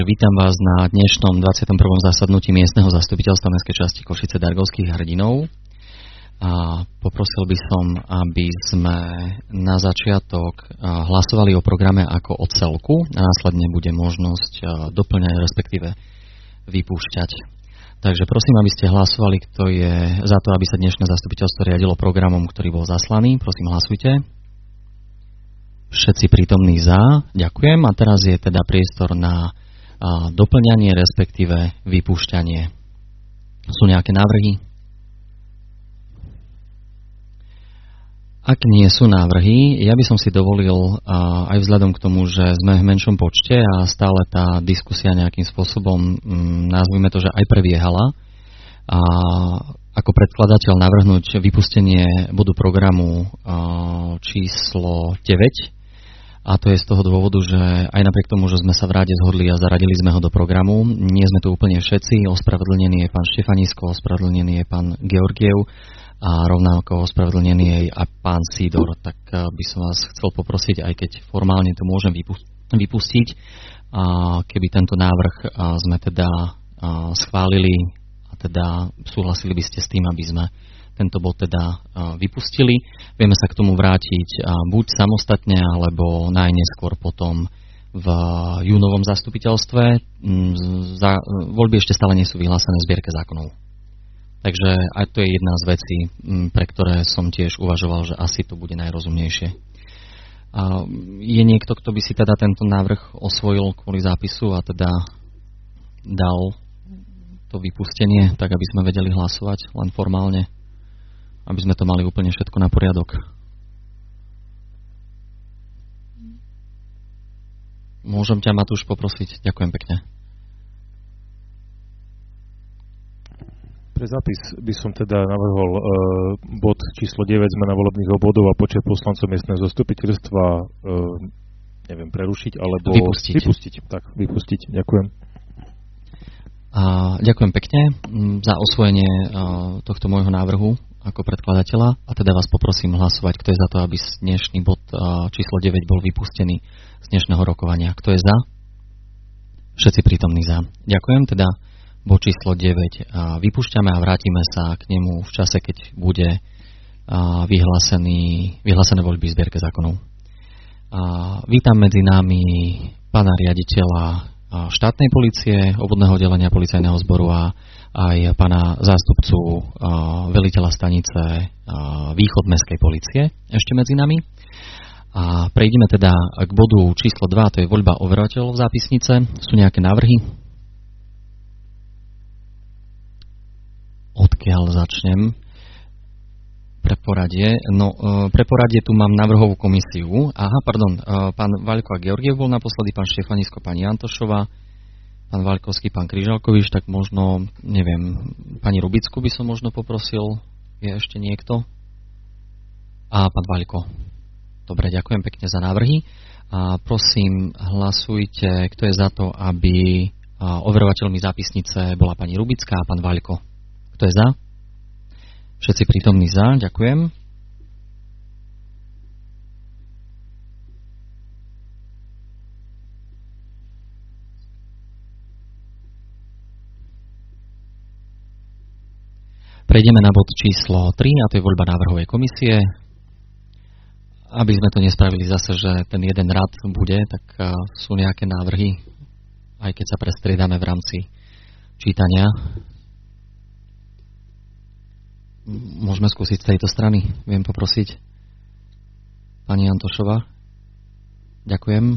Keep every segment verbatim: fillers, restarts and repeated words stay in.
Vítam vás na dnešnom dvadsiatom prvom zasadnutí miestneho zastupiteľstva mestskej časti Košice-Dargovských Hrdinov. A poprosil by som, aby sme na začiatok hlasovali o programe ako o celku a následne bude možnosť doplňať, respektíve vypúšťať. Takže prosím, aby ste hlasovali, kto je za to, aby sa dnešné zastupiteľstvo riadilo programom, ktorý bol zaslaný. Prosím, hlasujte. Všetci prítomní za. Ďakujem. A teraz je teda priestor na a doplňanie, respektíve vypúšťanie. Sú nejaké návrhy? Ak nie sú návrhy, ja by som si dovolil aj vzhľadom k tomu, že sme v menšom počte a stále tá diskusia nejakým spôsobom, nazvime to, že aj prebiehala, a ako predkladateľ navrhnúť vypustenie bodu programu číslo deväť. A to je z toho dôvodu, že aj napriek tomu, že sme sa v ráde zhodli a zaradili sme ho do programu, nie sme tu úplne všetci. Ospravedlnený je pán Štefanisko, ospravedlnený je pán Georgiev a rovnako ospravedlnený je aj pán Sidor. Tak by som vás chcel poprosiť, aj keď formálne to môžem vypustiť, keby tento návrh sme teda schválili a teda súhlasili by ste s tým, aby sme tento bod teda vypustili. Vieme sa k tomu vrátiť buď samostatne, alebo najneskôr potom v júnovom zastupiteľstve. Za, voľby ešte stále nie sú vyhlásené v zbierke zákonov. Takže aj to je jedna z vecí, pre ktoré som tiež uvažoval, že asi to bude najrozumnejšie. Je niekto, kto by si teda tento návrh osvojil kvôli zápisu a teda dal to vypustenie, tak aby sme vedeli hlasovať len formálne? Aby sme to mali úplne všetko na poriadok. Môžem ťa, Matúš, poprosiť? Ďakujem pekne. Pre zápis by som teda navrhol e, bod číslo deväť, zmena volebných obvodov a počet poslancov miestneho zastupiteľstva, e, neviem, prerušiť, alebo vypustiť. Vypustiť, tak, vypustiť. Ďakujem. A ďakujem pekne za osvojenie e, tohto môjho návrhu ako predkladateľa a teda vás poprosím hlasovať, kto je za to, aby dnešný bod číslo deväť bol vypustený z dnešného rokovania. Kto je za? Všetci prítomní za. Ďakujem, teda bod číslo deväť vypúšťame a vrátime sa k nemu v čase, keď bude vyhlásený, vyhlásené voľby v zbierke zákonov. Vítam medzi nami pána riaditeľa štátnej polície, obvodného oddelenia policajného zboru a aj pána zástupcu uh, veliteľa stanice uh, Východ mestskej polície ešte medzi nami. A prejdeme teda k bodu číslo dva, to je voľba overovateľov zápisnice. Sú nejaké návrhy? Odkiaľ začnem? Pre poradie. No, uh, pre poradie tu mám návrhovú komisiu. Aha, pardon, uh, pán Vaľko a Georgiev bol naposledy, pán Štefanisko, pani Antošová, pán Vaľkovský, pán Kryžalkovič, tak možno, neviem, pani Rubicku by som možno poprosil. Je ešte niekto? A pán Vaľko. Dobre, ďakujem pekne za návrhy. A prosím, hlasujte, kto je za to, aby overovateľmi zápisnice bola pani Rubická a pán Vaľko. Kto je za? Všetci prítomní za, ďakujem. Prejdeme na bod číslo tri, a to je voľba návrhovej komisie. Aby sme to nespravili zase, že ten jeden rad bude, tak sú nejaké návrhy, aj keď sa prestriedame v rámci čítania. Môžeme skúsiť z tejto strany. Viem poprosiť pani Antošová. Ďakujem.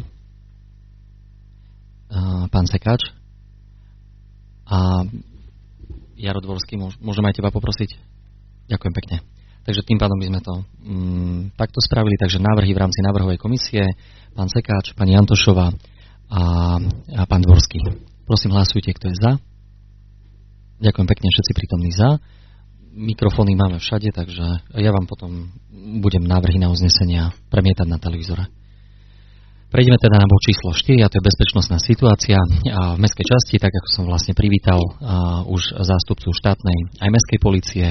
Pán Sekáč. A Jaro Dvorský, môžem aj teba poprosiť? Ďakujem pekne. Takže tým pádom by sme to mm, takto spravili. Takže návrhy v rámci návrhovej komisie, pán Sekáč, pani Antošová a, a pán Dvorský. Prosím, hlasujte, kto je za. Ďakujem pekne, všetci prítomní za. Mikrofóny máme všade, takže ja vám potom budem návrhy na uznesenia premietať na televízore. Prejdeme teda na bod číslo štyri, a to je bezpečnostná situácia v mestskej časti, tak ako som vlastne privítal uh, už zástupcu štátnej aj mestskej polície.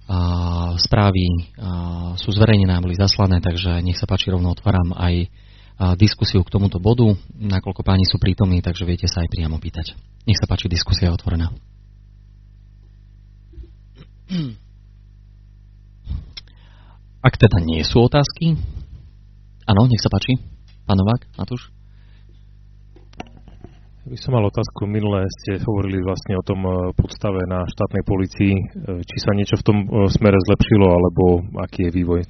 Uh, správy uh, sú zverejnené a boli zaslané, takže nech sa páči, rovno otváram aj diskusiu k tomuto bodu, nakoľko páni sú prítomní, takže viete sa aj priamo pýtať. Nech sa páči, diskusia je otvorená. Ak teda nie sú otázky, áno, nech sa páči, pán Novák, Matúš. By som mal otázku, minulé ste hovorili vlastne o tom podstave na štátnej polícii, či sa niečo v tom smere zlepšilo, alebo aký je vývoj?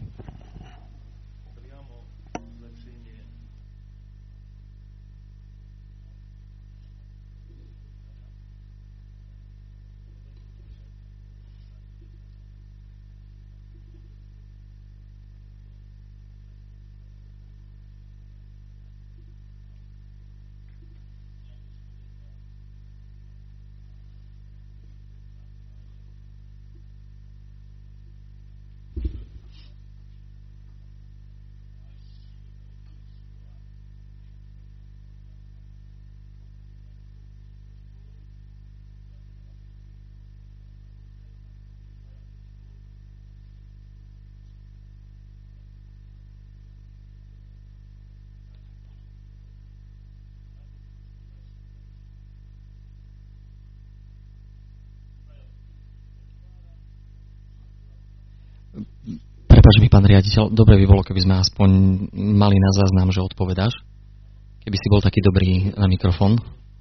Prepáč mi, pán riaditeľ, dobre by bolo, keby sme aspoň mali na záznam, že odpovedáš. Keby si bol taký dobrý na mikrofón.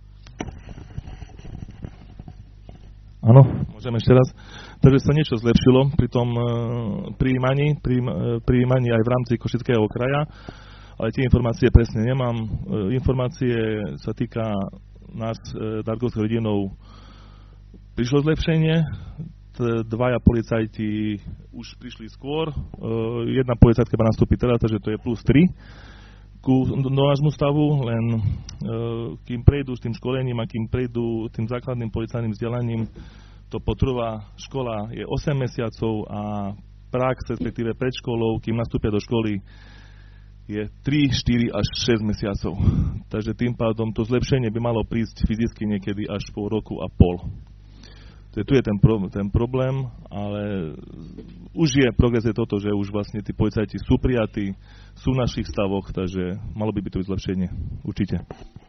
Áno, môžem ešte raz. Takže sa niečo zlepšilo pri tom uh, prijímaní, pri, uh, prijímaní aj v rámci Košického kraja, ale tie informácie presne nemám. Uh, informácie sa týka nás, uh, Dargovských rodinov, prišlo zlepšenie. Dvaja policajti už prišli skôr, uh, jedna policajtka má nastúpiť teraz, takže to je plus tri ku do nášmu stavu, len uh, kým prejdú s tým školením a kým prejdú tým základným policajným vzdelaním, to potrvá. Škola je osem mesiacov a prax, respektíve pred školou, kým nastúpia do školy, je tri, štyri až šesť mesiacov. Takže tým pádom to zlepšenie by malo prísť fyzicky niekedy až po roku a pol. Tu je ten, pro, ten problém, ale už je progres je toto, že už vlastne tí policajti sú prijatí, sú v našich stavoch, takže malo by byť to zlepšenie, určite.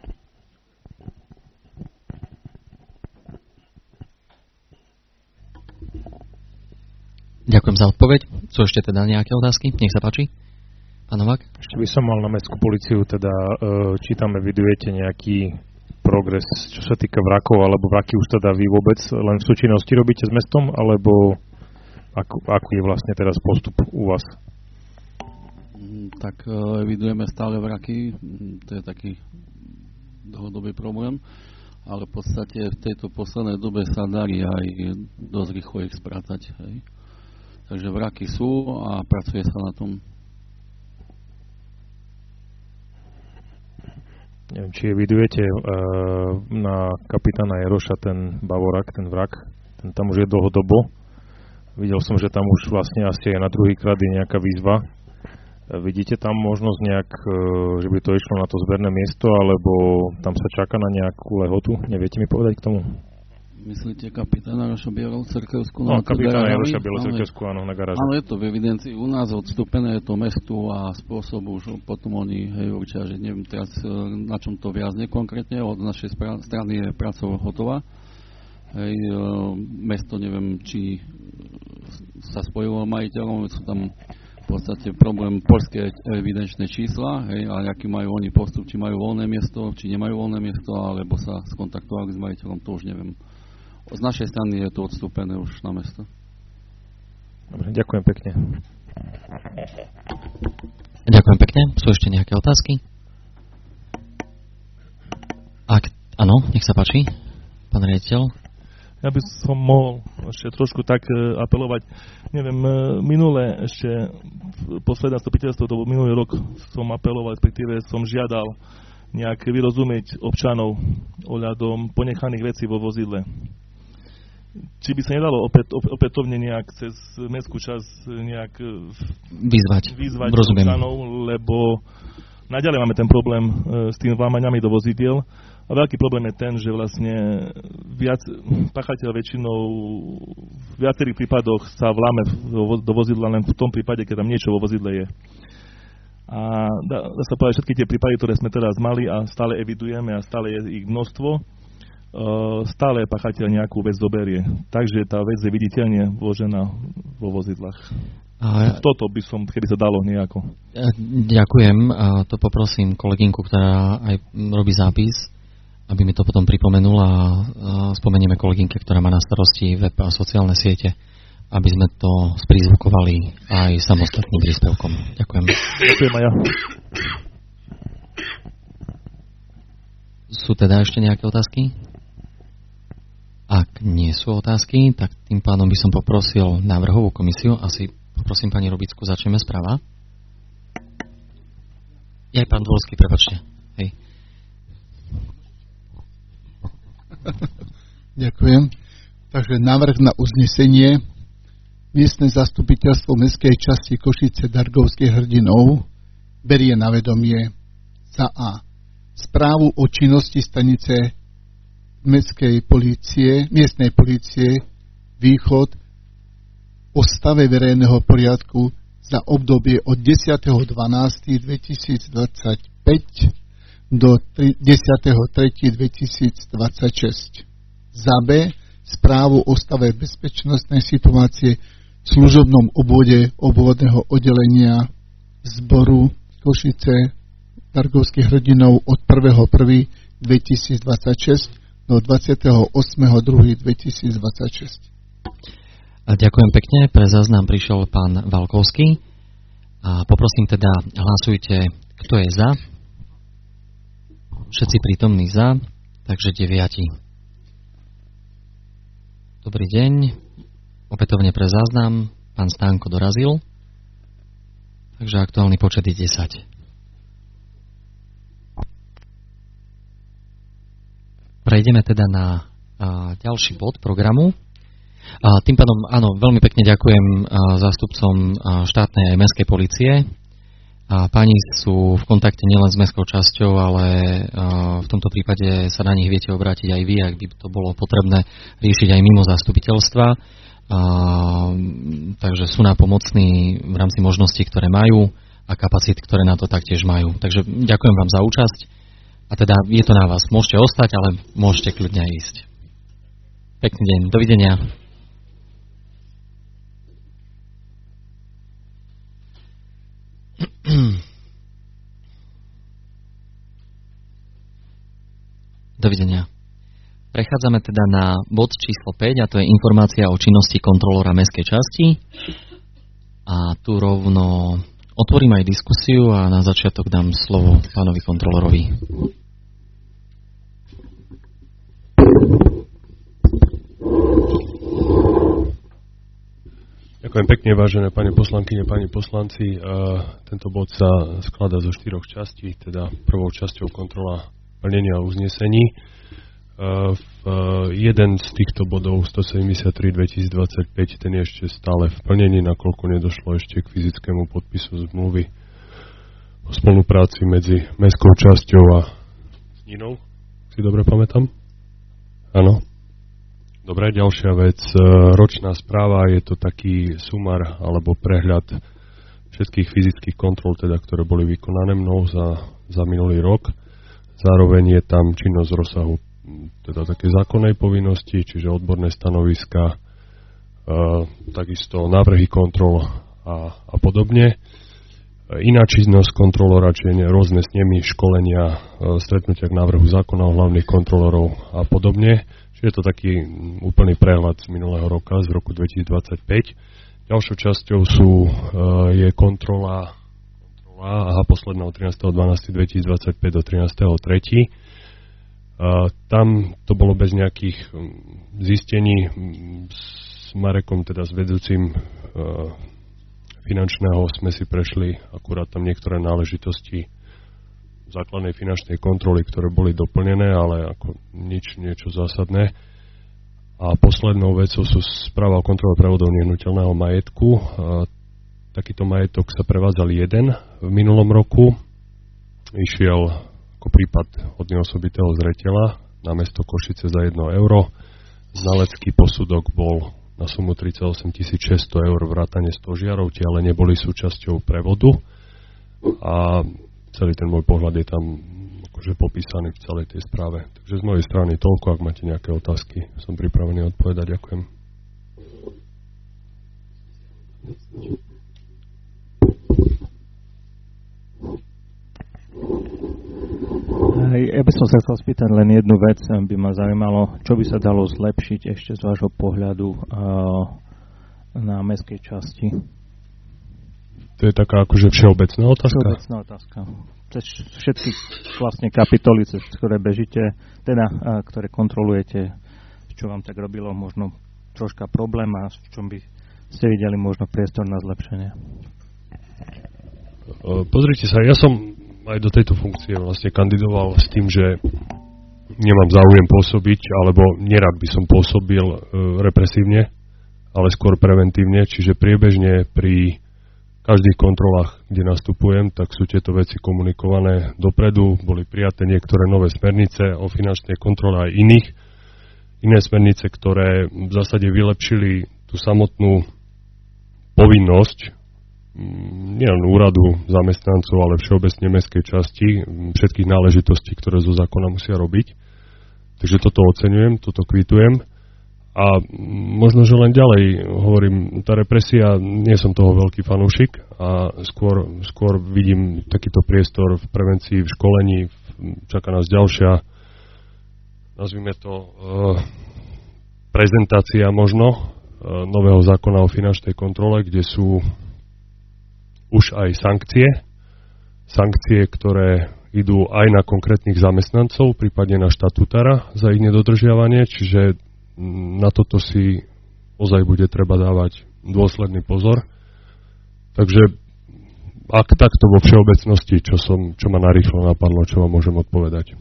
Ďakujem za odpoveď. Sú ešte teda nejaké otázky? Nech sa páči. Pán Novák? Ešte by som mal na mestskú políciu, teda či tam evidujete nejaký progres, čo sa týka vrakov, alebo vraky už teda vy vôbec len v súčinnosti robíte s mestom, alebo ako, aký je vlastne teraz postup u vás? Tak evidujeme stále vraky, to je taký dlhodobý problém, ale v podstate v tejto poslednej dobe sa darí aj dosť rýchlo ich sprátať. Hej. Takže vraky sú a pracuje sa na tom. Neviem, či evidujete uh, na kapitána Jaroša ten Bavorak, ten vrak, ten tam už je dlhodobo. Videl som, že tam už vlastne asi aj na druhý krát je nejaká výzva. Uh, vidíte tam možnosť nejak, uh, že by to išlo na to zberné miesto, alebo tam sa čaká na nejakú lehotu? Neviete mi povedať k tomu? Myslíte kapitána Jaroša Bielou-Cerkevskú? No, kapitána Jaroša Bielou-Cerkevskú, áno, na garáži. Áno, je to v evidencii u nás odstúpené, je to mestu a spôsob už potom oni, hej, určia, že neviem teraz na čom to viazne konkrétne, od našej strany je práca hotová. Hej, mesto neviem, či sa spojilo majiteľom, sú tam v podstate problém poľské evidenčné čísla, hej, a aký majú oni postup, či majú voľné miesto, či nemajú voľné miesto, alebo sa skontaktovali s majiteľom, to už neviem. Z našej strany je to odstúpené už na mesto. Dobre, ďakujem pekne. Ďakujem pekne. Sú ešte nejaké otázky? Ak, áno, nech sa páči, pán riaditeľ. Ja by som mohol ešte trošku tak apelovať. Neviem, minulé ešte, posledné zastupiteľstvo, to bol minulý rok, som apeloval, respektíve som žiadal nejak vyrozumieť občanov ohľadom ponechaných vecí vo vozidle. Či by sa nedalo opäť, opätovne nejak cez mestskú časť nejak vyzvať, vyzvať občanov, lebo naďalej máme ten problém s tým vámaňami do vozidiel. A veľký problém je ten, že vlastne viac, páchateľ väčšinou v viacerých prípadoch sa vláme do vozidla len v tom prípade, keď tam niečo vo vozidle je. A dá, dá sa povedať, všetky tie prípady, ktoré sme teraz mali a stále evidujeme a stále je ich množstvo, uh, stále pachateľ nejakú vec zoberie. Takže tá vec je viditeľne vložená vo vozidlách. A toto by som, keby sa dalo nejako. Ďakujem. A to poprosím kolegynku, ktorá aj robí zápis, aby mi to potom pripomenula a spomenieme kolegynke, ktorá má na starosti web a sociálne siete, aby sme to sprízvukovali aj samostatným príspevkom. Ďakujem. Ďakujem aj ja. Sú teda ešte nejaké otázky? Ak nie sú otázky, tak tým pádom by som poprosil návrhovú komisiu. Asi poprosím pani Robicku, začneme správa. Aj pán Dvorský, prepáčte. Hej. Ďakujem. Takže návrh na uznesenie. Miestne zastupiteľstvo mestskej časti Košice Dargovských hrdinov berie na vedomie za A. Správu o činnosti stanice mestskej polície, miestnej polície Východ o stave verejného poriadku za obdobie od desiateho decembra dvetisícdvadsaťpäť do desiateho tretieho dvetisícdvadsaťšesť. Za B. Správu o stave bezpečnostnej situácie v služobnom obvode obvodného oddelenia zboru Košice Dargovských hrdinov od prvého prvého dvetisícdvadsaťšesť do dvadsiateho ôsmeho druhého dvetisícdvadsaťšesť. A ďakujem pekne. Pre záznam prišiel pán Valkovský. A poprosím teda, hlasujte, kto je za. Všetci prítomní za, takže deviati. Dobrý deň. Opätovne pre záznam, pán Stánko dorazil, takže aktuálny počet je desať. Prejdeme teda na a, ďalší bod programu. A tým pádom, áno, veľmi pekne ďakujem a, zástupcom a, štátnej aj mestskej polície. A páni sú v kontakte nielen s mestskou časťou, ale a, v tomto prípade sa na nich viete obrátiť aj vy, ak by to bolo potrebné riešiť aj mimo zastupiteľstva. Uh, takže sú nápomocní v rámci možností, ktoré majú a kapacít, ktoré na to taktiež majú. Takže ďakujem vám za účasť a teda je to na vás. Môžete ostať, ale môžete kľudne ísť. Pekný deň. Dovidenia. Dovidenia. Prechádzame teda na bod číslo päť a to je informácia o činnosti kontrolóra mestskej časti. A tu rovno otvorím aj diskusiu a na začiatok dám slovo pánovi kontrolórovi. Ďakujem pekne, vážené pani poslankyne, pani poslanci. Tento bod sa skladá zo štyroch častí, teda prvou časťou kontrola plnenia uznesení. Uh, uh, jeden z týchto bodov stosedemdesiattri dvetisícdvadsaťpäť, ten je ešte stále v plnení, nakoľko nedošlo ešte k fyzickému podpisu zmluvy o spolupráci medzi mestskou časťou a Sninou. Si dobre pamätám? Áno. Dobre, ďalšia vec. Uh, ročná správa, je to taký sumár alebo prehľad všetkých fyzických kontrol, teda, ktoré boli vykonané mnou za, za minulý rok. Zároveň je tam činnosť rozsahu teda také zákonnej povinnosti, čiže odborné stanoviska, e, takisto návrhy kontrol a, a podobne. E, iná činnosť kontrolóra, čiže rôzne snemy, školenia, e, stretnutia k návrhu zákona o hlavných kontrolórov a podobne. Čiže je to taký úplný prehľad z minulého roka, z roku dvetisícdvadsaťpäť. Ďalšou časťou sú, e, je kontrola, kontrola aha, posledná od trinásteho decembra dvetisícdvadsaťpäť do trinásteho tretieho Uh, tam to bolo bez nejakých um, zistení. S Marekom, teda s vedúcim uh, finančného, sme si prešli akurát tam niektoré náležitosti základnej finančnej kontroly, ktoré boli doplnené, ale ako nič, niečo zásadné. A poslednou vecou sú správa o kontrole prevodov nehnuteľného majetku. Uh, takýto majetok sa prevádzal jeden v minulom roku. Išiel ako prípad od neosobitého zreteľa na mesto Košice za jedno euro. Znalecký posudok bol na sumu tridsaťosem tisíc šesťsto eur vrátane stožiarov, tie ale neboli súčasťou prevodu. a celý ten môj pohľad je tam akože popísaný v celej tej správe. Takže z mojej strany toľko, ak máte nejaké otázky, som pripravený odpovedať. Ďakujem. Ja by som sa chcel spýtať len jednu vec, by ma zaujímalo, čo by sa dalo zlepšiť ešte z vášho pohľadu na mestskej časti. To je taká akože všeobecná otázka? Všeobecná otázka. Cez všetky vlastne kapitoly, cez ktoré bežíte, teda ktoré kontrolujete, čo vám tak robilo možno troška problém a v čom by ste videli možno priestor na zlepšenie. Pozrite sa, ja som aj do tejto funkcie vlastne kandidoval s tým, že nemám záujem pôsobiť, alebo nerad by som pôsobil e, represívne, ale skôr preventívne, čiže priebežne pri každých kontrolách, kde nastupujem, tak sú tieto veci komunikované dopredu, boli prijaté niektoré nové smernice o finančnej kontrole aj iných, iné smernice, ktoré v zásade vylepšili tú samotnú povinnosť nielen úradu zamestnancov, ale všeobecne mestskej časti, všetkých náležitostí, ktoré zo zákona musia robiť. Takže toto oceňujem, toto kvitujem. A možno, že len ďalej hovorím, tá represia, nie som toho veľký fanúšik a skôr, skôr vidím takýto priestor v prevencii, v školení, čaká nás ďalšia, nazvime to, prezentácia možno nového zákona o finančnej kontrole, kde sú už aj sankcie, sankcie, ktoré idú aj na konkrétnych zamestnancov, prípadne na štatutára za ich nedodržiavanie, čiže na toto si ozaj bude treba dávať dôsledný pozor. Takže ak takto vo všeobecnosti, čo, som, čo ma narýchlo napadlo, čo vám môžem odpovedať.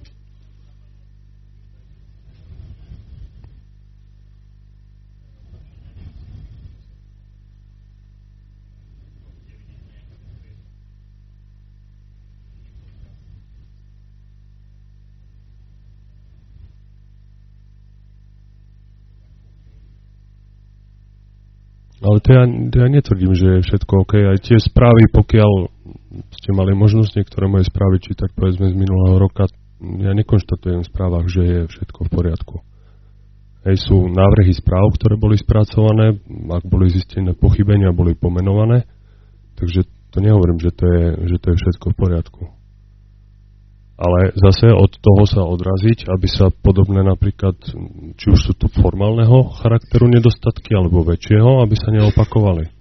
Ale to ja, to ja netvrdím, že je všetko OK. Aj tie správy, pokiaľ ste mali možnosť niektoré moje správy čítať, povedzme z minulého roka, ja nekonštatujem v správach, že je všetko v poriadku. Hej, sú návrhy správ, ktoré boli spracované, ak boli zistené pochybenia, boli pomenované, takže to nehovorím, že to je, že to je všetko v poriadku. Ale zase od toho sa odraziť, aby sa podobné napríklad, či už sú tu formálneho charakteru nedostatky, alebo väčšieho, aby sa neopakovali.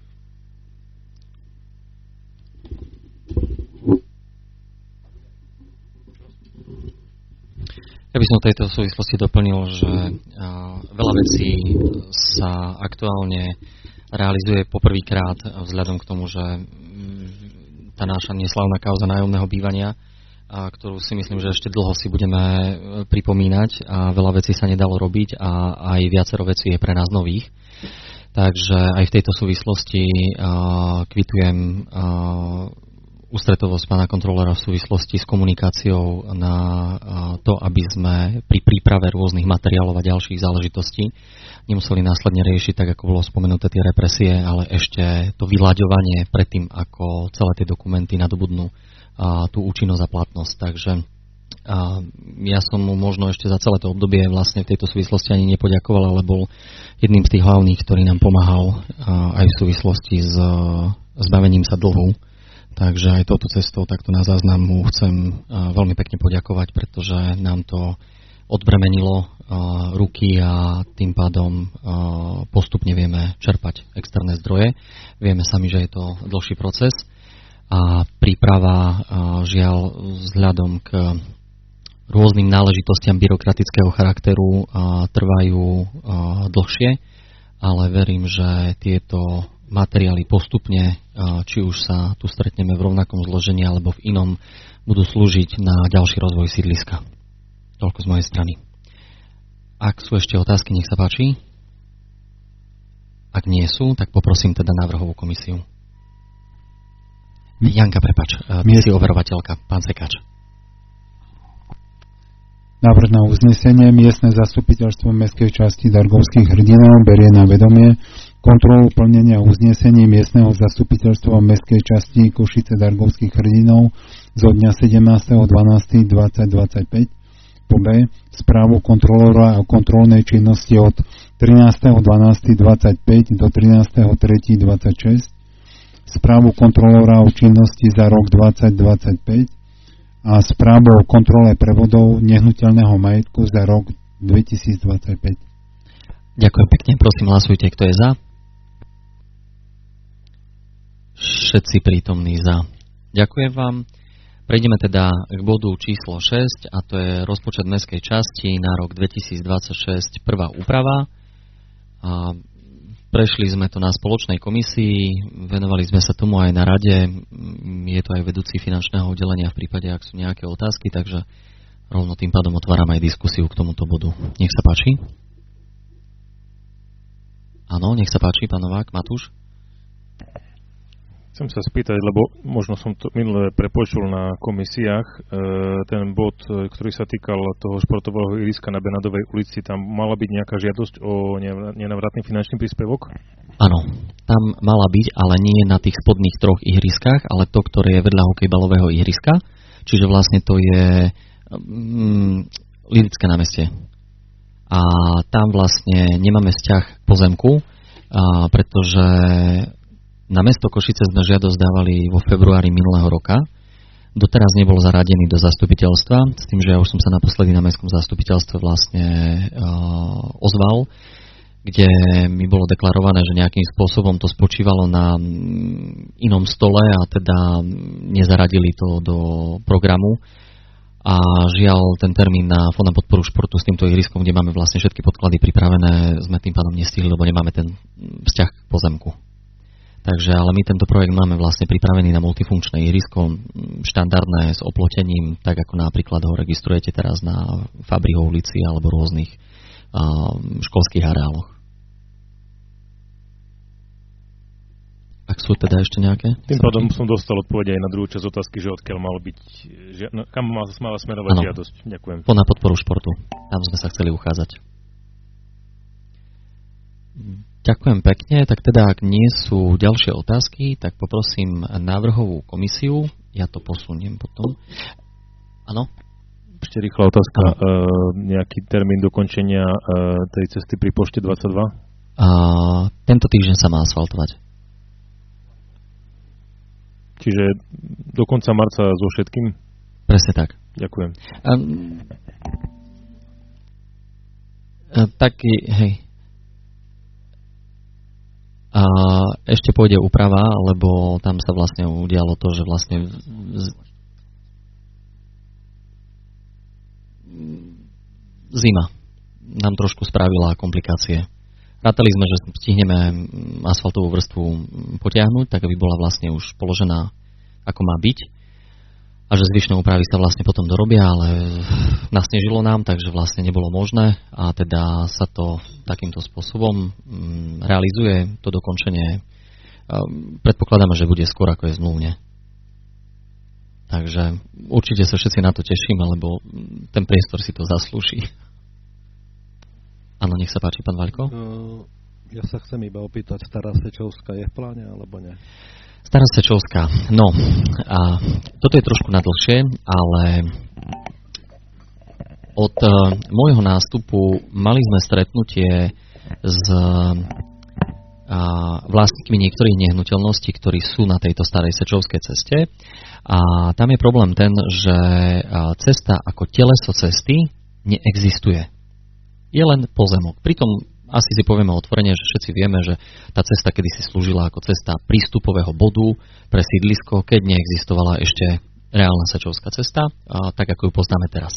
Ja by som v tejto súvislosti doplnil, že veľa vecí sa aktuálne realizuje poprvýkrát vzhľadom k tomu, že tá naša neslávna kauza nájomného bývania, a ktorú si myslím, že ešte dlho si budeme pripomínať a veľa vecí sa nedalo robiť a aj viacero vecí je pre nás nových. Takže aj v tejto súvislosti uh, kvitujem uh, ústretovosť pána kontrolera v súvislosti s komunikáciou na uh, to, aby sme pri príprave rôznych materiálov a ďalších záležitostí nemuseli následne riešiť, tak ako bolo spomenuté, tie represie, ale ešte to vyľaďovanie predtým, ako celé tie dokumenty nadobudnú a tú účinnosť a platnosť. Takže a ja som mu možno ešte za celé to obdobie vlastne v tejto súvislosti ani nepoďakoval, ale bol jedným z tých hlavných, ktorý nám pomáhal aj v súvislosti s zbavením sa dlhu. Takže aj touto cestou takto na záznam mu chcem veľmi pekne poďakovať, pretože nám to odbremenilo ruky a tým pádom postupne vieme čerpať externé zdroje. Vieme sami, že je to dlhší proces. A príprava, žiaľ, vzhľadom k rôznym náležitostiam byrokratického charakteru trvajú dlhšie, ale verím, že tieto materiály postupne, či už sa tu stretneme v rovnakom zložení alebo v inom, budú slúžiť na ďalší rozvoj sídliska. Toľko z mojej strany. Ak sú ešte otázky, nech sa páči. Ak nie sú, tak poprosím teda návrhovú komisiu. Janka, prepáč, ty si overovateľka, pán Sekáč. Návrh na uznesenie. Miestne zastupiteľstvo mestskej časti Dargovských hrdinov berie na vedomie kontrolu plnenia uznesení miestneho zastupiteľstva mestskej časti Košice Dargovských hrdinov zo dňa sedemnásteho decembra dvetisícdvadsaťpäť. Po B. Správu kontrolóra o kontrolnej činnosti od trinásteho decembra dvadsaťpäť do trinásteho tretieho dvadsaťšesť. Správu kontrolóra o činnosti za rok dvadsať dvadsaťpäť a správu o kontrole prevodov nehnuteľného majetku za rok dvetisícdvadsaťpäť. Ďakujem pekne, prosím hlasujte, kto je za. Všetci prítomní za. Ďakujem vám. Prejdeme teda k bodu číslo šesť, a to je rozpočet mestskej časti na rok dvetisícdvadsaťšesť, prvá úprava. A prešli sme to na spoločnej komisii, venovali sme sa tomu aj na rade, je to aj vedúci finančného oddelenia v prípade, ak sú nejaké otázky, takže rovno tým pádom otváram aj diskusiu k tomuto bodu. Nech sa páči. Áno, nech sa páči, pán Novák, Matúš. Chcem sa spýtať, lebo možno som to minulé prepočul na komisiách, e, ten bod, ktorý sa týkal toho športového ihriska na Benadovej ulici, tam mala byť nejaká žiadosť o nenávratný finančný príspevok? Áno, tam mala byť, ale nie na tých spodných troch ihriskách, ale to, ktoré je vedľa hokejbalového ihriska, čiže vlastne to je mm, Lidické námestie. A tam vlastne nemáme vzťah k pozemku, a pretože na mesto Košice sme žiadosť dávali vo februári minulého roka. Doteraz nebol zaradený do zastupiteľstva, s tým, že ja už som sa naposledy na mestskom zastupiteľstve vlastne uh, ozval, kde mi bolo deklarované, že nejakým spôsobom to spočívalo na inom stole a teda nezaradili to do programu. A žiaľ, ten termín na Fond na podporu športu s týmto ihriskom, kde máme vlastne všetky podklady pripravené, sme tým pádom nestihli, lebo nemáme ten vzťah k pozemku. Takže, ale my tento projekt máme vlastne pripravený na multifunkčné ihrisko, štandardné s oplotením, tak ako napríklad ho registrujete teraz na Fabriho ulici alebo rôznych uh, školských areáloch. Ak sú teda ešte nejaké? Tým pádom som dostal odpoveď aj na druhú časť otázky, že odkiaľ mal byť, že, no, kam mala smerovať ano. Žiadosť. Ďakujem. Po na podporu športu. Tam sme sa chceli uchádzať. Ďakujem pekne, tak teda ak nie sú ďalšie otázky, tak poprosím návrhovú komisiu, ja to posuniem potom. Áno? Ešte rýchla otázka, e, nejaký termín dokončenia e, tej cesty pri pošte dvadsaťdva? A, tento týždeň sa má asfaltovať. Čiže do konca marca so všetkým? Presne tak. Ďakujem. Um, taký, hej. A ešte pôjde úprava, lebo tam sa vlastne udialo to, že vlastne z... zima nám trošku spravila komplikácie. Rátali sme, že stihneme asfaltovú vrstvu potiahnuť, tak aby bola vlastne už položená ako má byť. A že zvyšné úpravy sa vlastne potom dorobia, ale nasnežilo nám, takže vlastne nebolo možné a teda sa to takýmto spôsobom mm, realizuje, to dokončenie. Predpokladáme, že bude skôr ako je zmluvne. Takže určite sa všetci na to tešíme, lebo ten priestor si to zaslúži. Áno, nech sa páči, pán Vaľko. Uh, ja sa chcem iba opýtať, Stará Sečovská je v pláne, alebo nie? Stará Sečovská, no, a toto je trošku na dlhšie, ale od uh, môjho nástupu mali sme stretnutie s uh, vlastníkmi niektorých nehnuteľností, ktorí sú na tejto Starej Sečovskej ceste. A tam je problém ten, že uh, cesta ako teleso cesty neexistuje. Je len pozemok. Pritom asi si povieme otvorene, že všetci vieme, že tá cesta kedysi slúžila ako cesta prístupového bodu pre sídlisko, keď neexistovala ešte reálna Sečovská cesta, a tak ako ju poznáme teraz.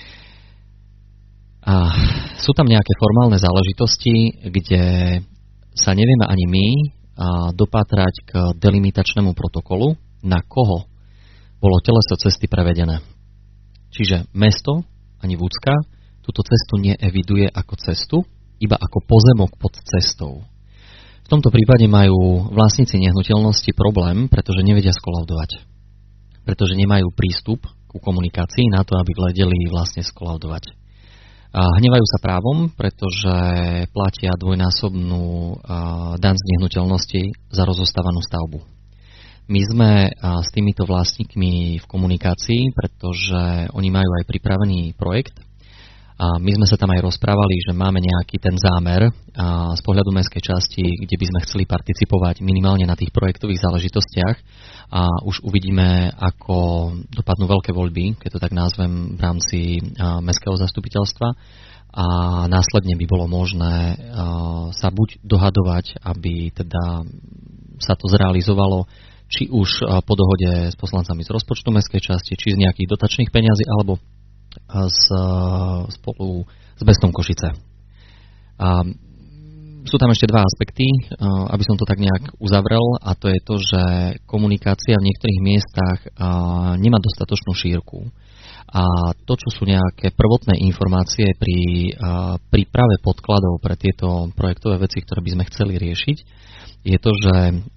A sú tam nejaké formálne záležitosti, kde sa nevieme ani my dopátrať k delimitačnému protokolu, na koho bolo teleso cesty prevedené. Čiže mesto, ani Vúcka, túto cestu neeviduje ako cestu, iba ako pozemok pod cestou. V tomto prípade majú vlastníci nehnuteľnosti problém, pretože nevedia skolaudovať. Pretože nemajú prístup ku komunikácii na to, aby vedeli vlastne skolaudovať. Hnevajú sa právom, pretože platia dvojnásobnú daň z nehnuteľnosti za rozostávanú stavbu. My sme s týmito vlastníkmi v komunikácii, pretože oni majú aj pripravený projekt. A my sme sa tam aj rozprávali, že máme nejaký ten zámer z pohľadu mestskej časti, kde by sme chceli participovať minimálne na tých projektových záležitostiach. A už uvidíme, ako dopadnú veľké voľby, keď to tak nazvem, v rámci mestského zastupiteľstva. A následne by bolo možné sa buď dohadovať, aby teda sa to zrealizovalo, či už po dohode s poslancami z rozpočtu mestskej časti, či z nejakých dotačných peňazí, alebo z, spolu s Bestom Košice. A sú tam ešte dva aspekty, aby som to tak nejak uzavrel, a to je to, že komunikácia v niektorých miestach nemá dostatočnú šírku. A to, čo sú nejaké prvotné informácie pri príprave podkladov pre tieto projektové veci, ktoré by sme chceli riešiť, je to, že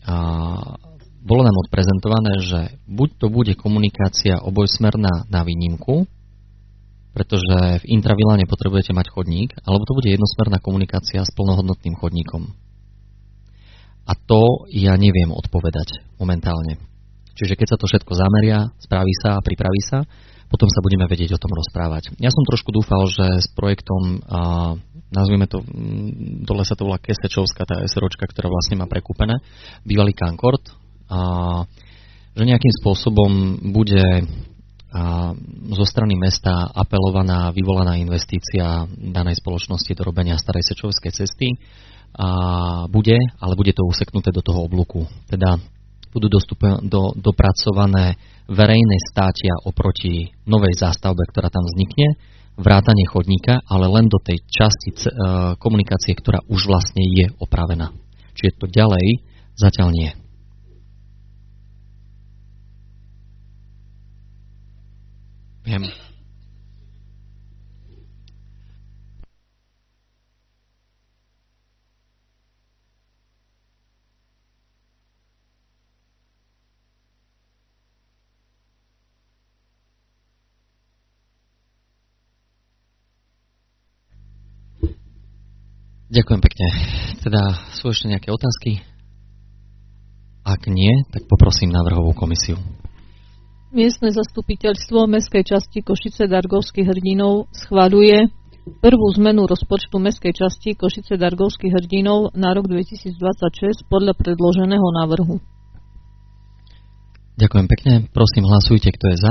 bolo nám odprezentované, že buď to bude komunikácia obojsmerná na výnimku, pretože v intraviláne potrebujete mať chodník, alebo to bude jednosmerná komunikácia s plnohodnotným chodníkom. A to ja neviem odpovedať momentálne. Čiže keď sa to všetko zameria, spraví sa a pripraví sa, potom sa budeme vedieť o tom rozprávať. Ja som trošku dúfal, že s projektom, a, nazvime to, dole sa to volá Kesečovská, tá SROčka, ktorá vlastne má prekúpené, bývalý Concord, a, že nejakým spôsobom bude a zo strany mesta apelovaná, vyvolaná investícia danej spoločnosti do robenia starej Sečovskej cesty a bude, ale bude to useknuté do toho oblúku. Teda budú dostupe, do, dopracované verejné státia oproti novej zástavbe, ktorá tam vznikne, vrátanie chodníka, ale len do tej časti c- komunikácie, ktorá už vlastne je opravená. Čiže to ďalej zatiaľ nie. Viem. Ďakujem pekne. Teda sú ešte nejaké otázky? Ak nie, tak poprosím návrhovú komisiu. Miestne zastupiteľstvo mestskej časti Košice Dargovských Hrdinov schvaľuje prvú zmenu rozpočtu mestskej časti Košice Dargovských Hrdinov na rok dvetisícdvadsaťšesť podľa predloženého návrhu. Ďakujem pekne. Prosím, hlasujte, kto je za.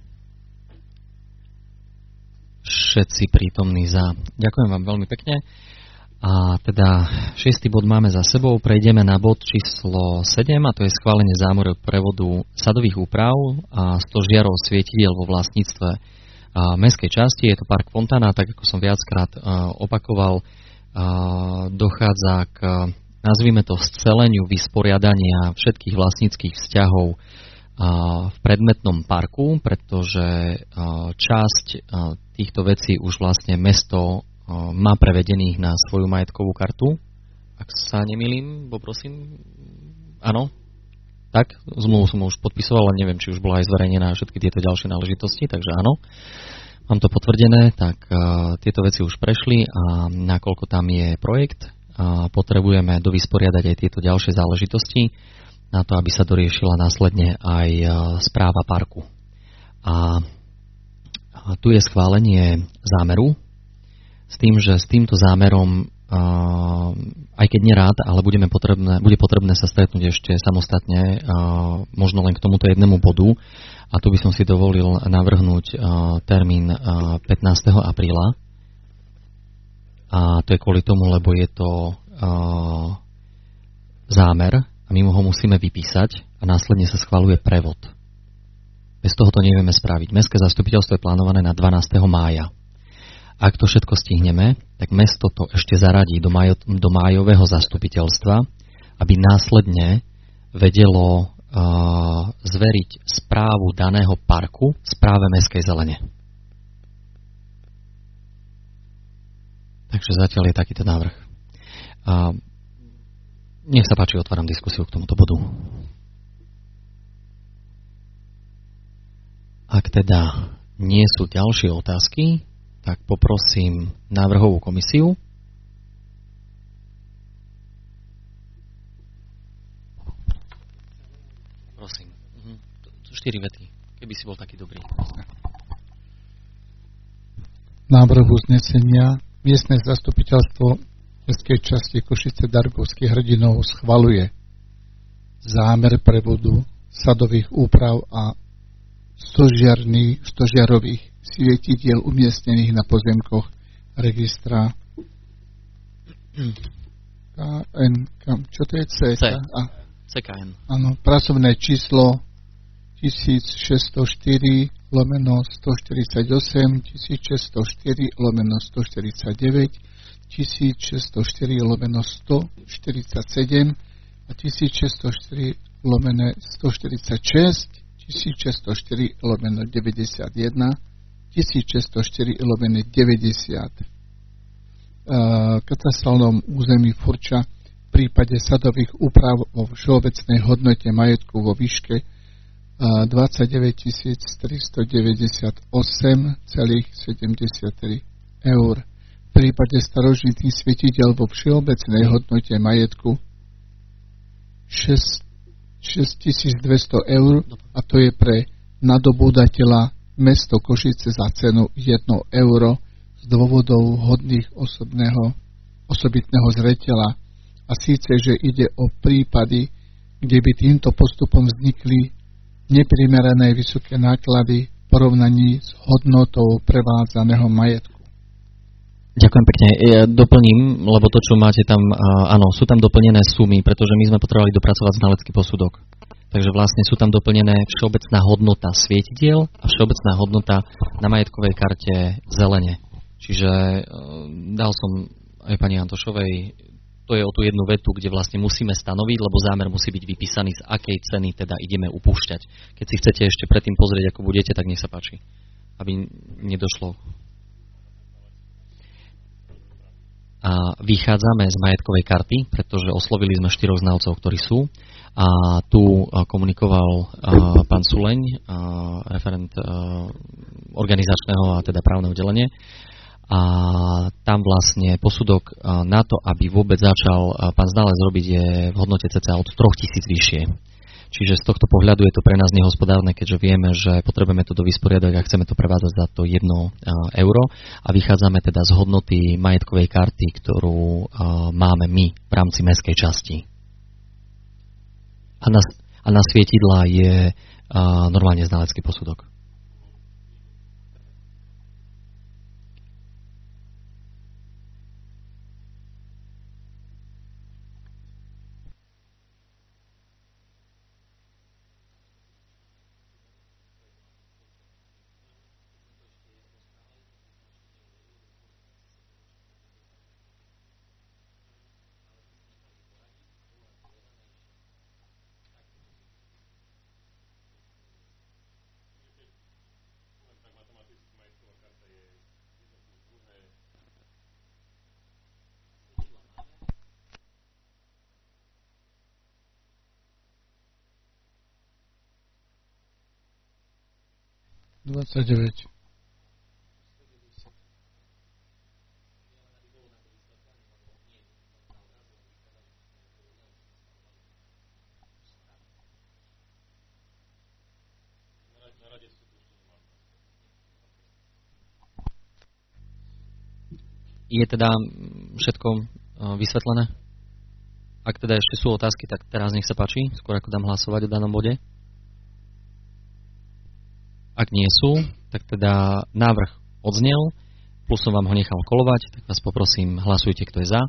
Všetci prítomní za. Ďakujem vám veľmi pekne. A teda šiestý bod máme za sebou, prejdeme na bod číslo sedem, a to je schválenie zámerov prevodu sadových úprav a stožiarov svietidiel vo vlastníctve mestskej časti. Je to Park Fontana, tak ako som viackrát opakoval, dochádza k, nazvime to, sceleniu vysporiadania všetkých vlastníckych vzťahov v predmetnom parku, pretože časť týchto vecí už vlastne mesto má prevedených na svoju majetkovú kartu. Ak sa nemýlim, poprosím. Áno? Tak, zmluvu som už podpisoval, ale neviem, či už bola aj zverejnená všetky tieto ďalšie náležitosti, takže áno. Mám to potvrdené, tak uh, tieto veci už prešli, a nakoľko tam je projekt, uh, potrebujeme dovysporiadať aj tieto ďalšie záležitosti na to, aby sa doriešila následne aj uh, správa parku. A, a tu je schválenie zámeru, s tým, že s týmto zámerom, uh, aj keď nerád, ale budeme potrebné, bude potrebné sa stretnúť ešte samostatne, uh, možno len k tomuto jednému bodu. A tu by som si dovolil navrhnúť uh, termín uh, pätnásteho apríla. A to je kvôli tomu, lebo je to uh, zámer a my ho musíme vypísať a následne sa schvaľuje prevod. Bez toho to nevieme spraviť. Mestské zastupiteľstvo je plánované na dvanásteho mája. Ak to všetko stihneme, tak mesto to ešte zaradí do, majo, do májového zastupiteľstva, aby následne vedelo uh, zveriť správu daného parku správe mestskej zelene. Takže zatiaľ je takýto návrh. Uh, nech sa páči, otváram diskusiu k tomuto bodu. Ak teda nie sú ďalšie otázky, tak poprosím návrhovú komisiu. Prosím. Mhm. Štyri vety, keby si bol taký dobrý. Návrh uznesenia. Miestne zastupiteľstvo mestskej časti Košice Dargovských Hrdinov schvaľuje zámer prevodu sadových úprav a stožiarových svietidiel umiestnených na pozemkoch registra ká en, čo to je C? C. A, C K N. Áno, pracovné číslo tisícšesťstoštyri lomeno stoštyridsaťosem, tisícšesťstoštyri lomeno stoštyridsaťdeväť, tisícšesťstoštyri lomeno stoštyridsaťsedem a tisícšesťstoštyri lomeno stoštyridsaťšesť, tisícšesťstoštyri lomeno deväťdesiatjeden, tisícšesťstoštyri lomeno deväťdesiat. V katastrálnom území Furča v prípade sadových úprav vo všeobecnej hodnote majetku vo výške dvadsaťdeväť tisíc tristodeväťdesiatosem celá sedemdesiattri eur. V prípade starožitných svietidel vo všeobecnej hodnote majetku šesťtisícdvesto eur, a to je pre nadobúdateľa mesto Košice za cenu jedno euro z dôvodov hodných osobného, osobitného zreteľa. A síce, že ide o prípady, kde by týmto postupom vznikli neprimerané vysoké náklady v porovnaní s hodnotou prevádzaného majetku. Ďakujem pekne. Ja doplním, lebo to, čo máte tam, áno, sú tam doplnené sumy, pretože my sme potrebovali dopracovať znalecký posudok. Takže vlastne sú tam doplnené všeobecná hodnota svietidiel a všeobecná hodnota na majetkovej karte zelene. Čiže dal som aj pani Antošovej, to je o tú jednu vetu, kde vlastne musíme stanoviť, lebo zámer musí byť vypísaný, z akej ceny teda ideme upúšťať. Keď si chcete ešte predtým pozrieť, ako budete, tak nech sa páči, aby nedošlo. A vychádzame z majetkovej karty, pretože oslovili sme štyroch znalcov, ktorí sú. A tu komunikoval pán Suleň, referent organizačného a teda právneho oddelenia. A tam vlastne posudok na to, aby vôbec začal pán znalec robiť, je v hodnote cca od trochtisíc vyššie. Čiže z tohto pohľadu je to pre nás nehospodárne, keďže vieme, že potrebujeme toto vysporiadať a chceme to prevádzať za to jedno euro. A vychádzame teda z hodnoty majetkovej karty, ktorú máme my v rámci mestskej časti. A na, a na svietidlá je normálne znalecký posudok. dvadsaťdeväť. Je teda všetko vysvetlené? Ak teda ešte sú otázky, tak teraz nech sa páči, skôr ako dám hlasovať o danom bode. Ak nie sú, tak teda návrh odznel, plus som vám ho nechal kolovať, tak vás poprosím, hlasujte, kto je za.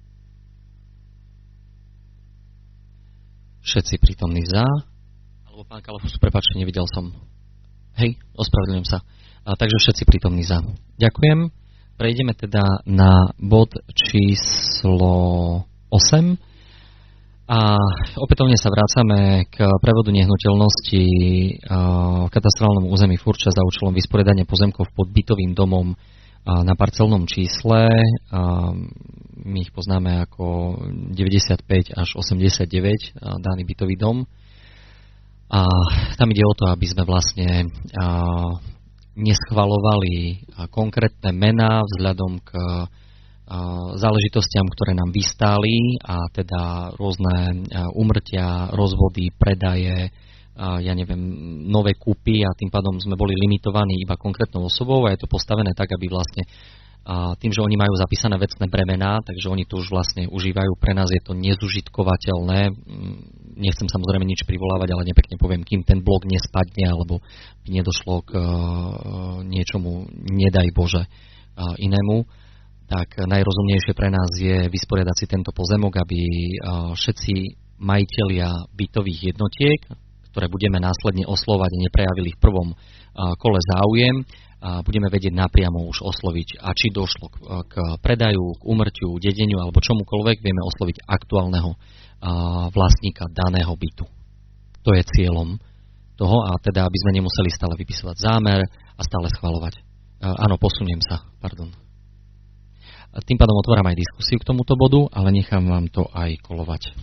Všetci prítomní za. Alebo pán Kalofus, prepáčte, nevidel som. Hej, ospravedlňujem sa. A, takže všetci prítomní za. Ďakujem. Prejdeme teda na bod číslo osem. A opätovne sa vrácame k prevodu nehnuteľnosti v katastrálnom území Furča za účelom vysporiadania pozemkov pod bytovým domom na parcelnom čísle. My ich poznáme ako deväťdesiatpäť až osemdesiatdeväť, daný bytový dom. A tam ide o to, aby sme vlastne neschvalovali konkrétne mená vzhľadom k záležitostiam, ktoré nám vystáli, a teda rôzne úmrtia, rozvody, predaje, ja neviem, nové kúpy, a tým pádom sme boli limitovaní iba konkrétnou osobou a je to postavené tak, aby vlastne tým, že oni majú zapísané vecné bremená, takže oni to už vlastne užívajú, pre nás je to nezužitkovateľné. Nechcem samozrejme nič privolávať, ale nepekne poviem, kým ten blok nespadne alebo by nedošlo k niečomu, nedaj Bože, inému, tak najrozumnejšie pre nás je vysporiadať si tento pozemok, aby všetci majitelia bytových jednotiek, ktoré budeme následne oslovať, neprejavili v prvom kole záujem, a budeme vedieť napriamo už osloviť, a či došlo k predaju, k úmrtiu, dedeniu alebo čomukoľvek, vieme osloviť aktuálneho vlastníka daného bytu. To je cieľom toho, a teda aby sme nemuseli stále vypisovať zámer a stále schvaľovať. Áno, posuniem sa, pardon. Tým pádom otváram aj diskusiu k tomuto bodu, ale nechám vám to aj kolovať.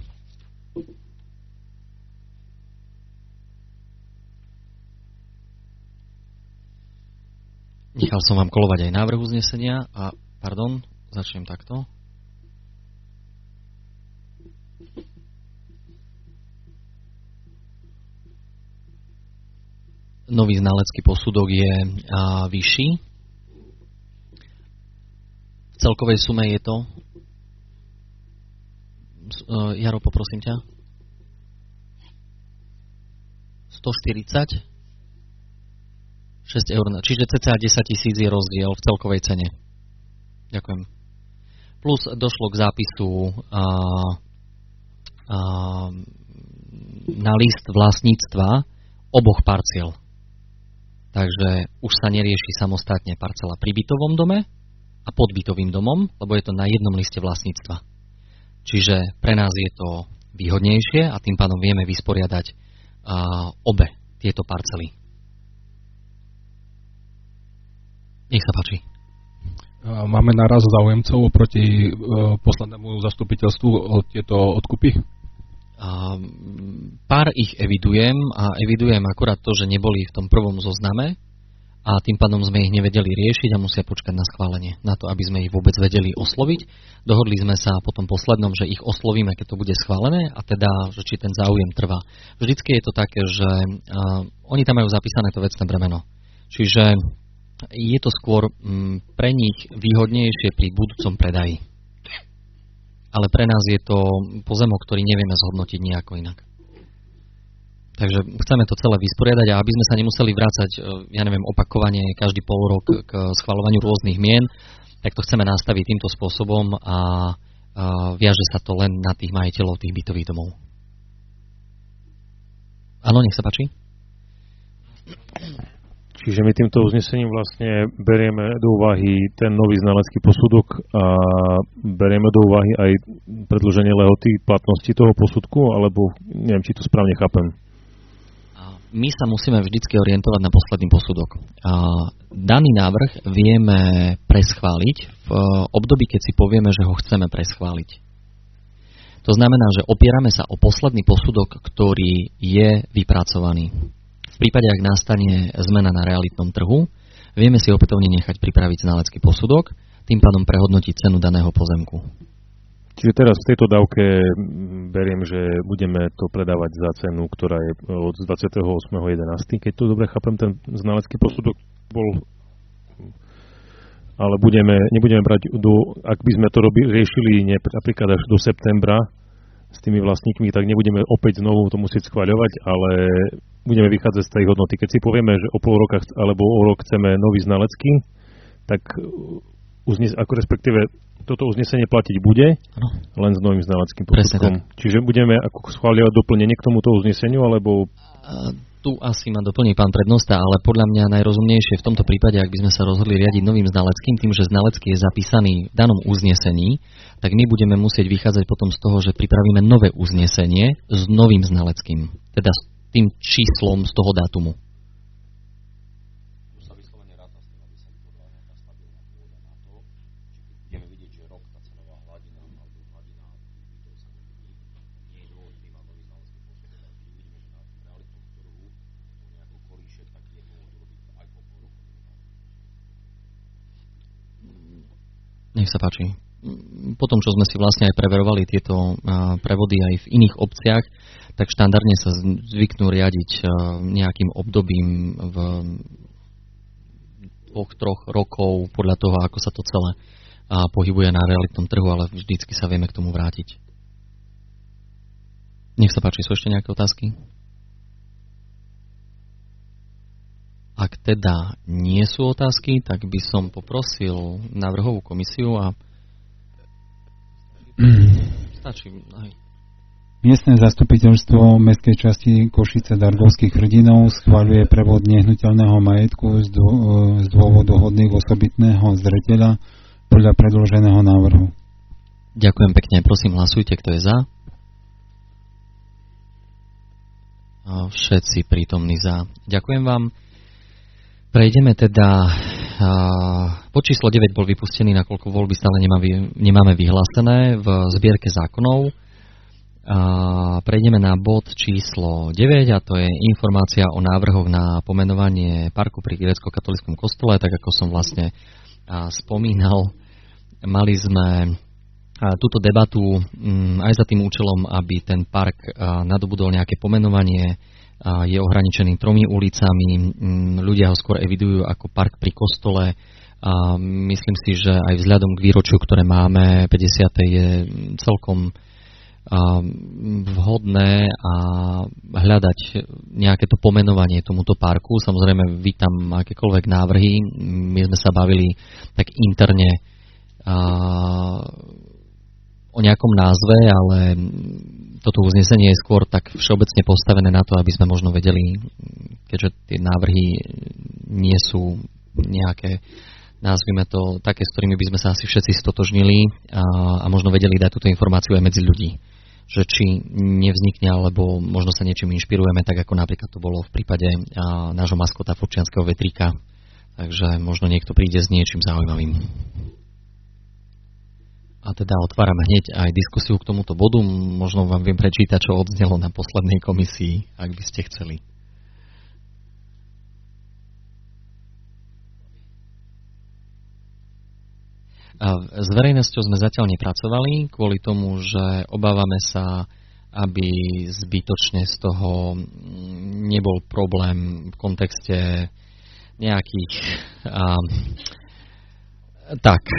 Nechal som vám kolovať aj návrh uznesenia a, pardon, začnem takto. Nový znalecký posudok je a, vyšší. V celkovej sume je to, Jaro, poprosím ťa, stoštyridsať šesť eur, čiže cca desať tisíc je rozdiel v celkovej cene. Ďakujem. Plus došlo k zápisu a, a, na list vlastníctva oboch parciel. Takže už sa nerieši samostatne parcela pri bytovom dome a pod bytovým domom, lebo je to na jednom liste vlastníctva. Čiže pre nás je to výhodnejšie a tým pádom vieme vysporiadať a, obe tieto parcely. Nech sa páči. Máme naraz záujemcov oproti poslednému zastupiteľstvu o tieto odkupy? Pár ich evidujem a evidujem akurát to, že neboli v tom prvom zozname a tým pádom sme ich nevedeli riešiť a musia počkať na schválenie, na to, aby sme ich vôbec vedeli osloviť. Dohodli sme sa po tom poslednom, že ich oslovíme, keď to bude schválené, a teda, že či ten záujem trvá. Vždycky je to také, že uh, oni tam majú zapísané to vecné bremeno. Čiže je to skôr um, pre nich výhodnejšie pri budúcom predaji. Ale pre nás je to pozemok, ktorý nevieme zhodnotiť nejako inak. Takže chceme to celé vysporiadať, a aby sme sa nemuseli vrácať, ja neviem, opakovane každý pol rok k schvaľovaniu rôznych mien, tak to chceme nastaviť týmto spôsobom a, a viaže sa to len na tých majiteľov tých bytových domov. Áno, nech sa páči. Čiže my týmto uznesením vlastne berieme do úvahy ten nový znalecký posudok a berieme do úvahy aj predĺženie lehoty platnosti toho posudku, alebo neviem, či to správne chápem. My sa musíme vždycky orientovať na posledný posudok. Daný návrh vieme preschváliť v období, keď si povieme, že ho chceme preschváliť. To znamená, že opierame sa o posledný posudok, ktorý je vypracovaný. V prípade, ak nastane zmena na realitnom trhu, vieme si opätovne nechať pripraviť znalecký posudok, tým pádom prehodnotiť cenu daného pozemku. Čiže teraz v tejto dávke beriem, že budeme to predávať za cenu, ktorá je od dvadsiateho ôsmeho jedenásteho Keď to dobre chápem, ten znalecký posudok bol... Ale budeme, nebudeme brať do... Ak by sme to robili, riešili ne, napríklad až do septembra s tými vlastníkmi, tak nebudeme opäť znovu to musieť schvaľovať, ale budeme vychádzať z tej hodnoty. Keď si povieme, že o pol roka alebo o rok chceme nový znalecký, tak uznes, ako respektíve toto uznesenie platiť bude, ano, len s novým znaleckým posudkom. Čiže budeme ako schváľovať doplnenie k tomuto uzneseniu, alebo... A tu asi ma doplní pán prednosta, ale podľa mňa najrozumnejšie v tomto prípade, ak by sme sa rozhodli riadiť novým znaleckým, tým, že znalecký je zapísaný v danom uznesení, tak my budeme musieť vychádzať potom z toho, že pripravíme nové uznesenie s novým znaleckým, teda s tým číslom z toho dátumu. Nech sa páči. Po tom, čo sme si vlastne aj preverovali tieto prevody aj v iných obciach, tak štandardne sa zvyknú riadiť nejakým obdobím v dvoch, troch rokov podľa toho, ako sa to celé pohybuje na realitnom trhu, ale vždycky sa vieme k tomu vrátiť. Nech sa páči, sú ešte nejaké otázky? Ak teda nie sú otázky, tak by som poprosil návrhovú komisiu a stačí. Aj. Miestne zastupiteľstvo mestskej časti Košice Dargovských hrdinov schvaľuje prevod nehnuteľného majetku z, dô, z dôvodu hodných osobitného zreteľa podľa predloženého návrhu. Ďakujem pekne. Prosím, hlasujte, kto je za. A všetci prítomní za. Ďakujem vám. Prejdeme teda, pod číslo deväť bol vypustený, nakoľko voľby stále nemáme vyhlásené v zbierke zákonov. A prejdeme na bod číslo deväť a to je informácia o návrhoch na pomenovanie parku pri grécko-katolíckom kostole. Tak ako som vlastne spomínal, mali sme túto debatu aj za tým účelom, aby ten park nadobudol nejaké pomenovanie. Je ohraničený tromi ulicami, ľudia ho skôr evidujú ako park pri kostole. Myslím si, že aj vzhľadom k výročiu, ktoré máme, päťdesiate je celkom vhodné a hľadať nejaké to pomenovanie tomuto parku. Samozrejme, vítam akékoľvek návrhy. My sme sa bavili tak interne o nejakom názve, ale toto uznesenie je skôr tak všeobecne postavené na to, aby sme možno vedeli, keďže tie návrhy nie sú nejaké, nazvime to, také, s ktorými by sme sa asi všetci stotožnili a, a možno vedeli dať túto informáciu aj medzi ľudí. Že či nevznikne, alebo možno sa niečím inšpirujeme, tak ako napríklad to bolo v prípade a, nášho maskota Furčianskeho vetríka. Takže možno niekto príde s niečím zaujímavým. A teda otváram hneď aj diskusiu k tomuto bodu. Možno vám viem prečítať, čo odznelo na poslednej komisii, ak by ste chceli. A s verejnosťou sme zatiaľ nepracovali, kvôli tomu, že obávame sa, aby zbytočne z toho nebol problém v kontexte nejakých... A, tak...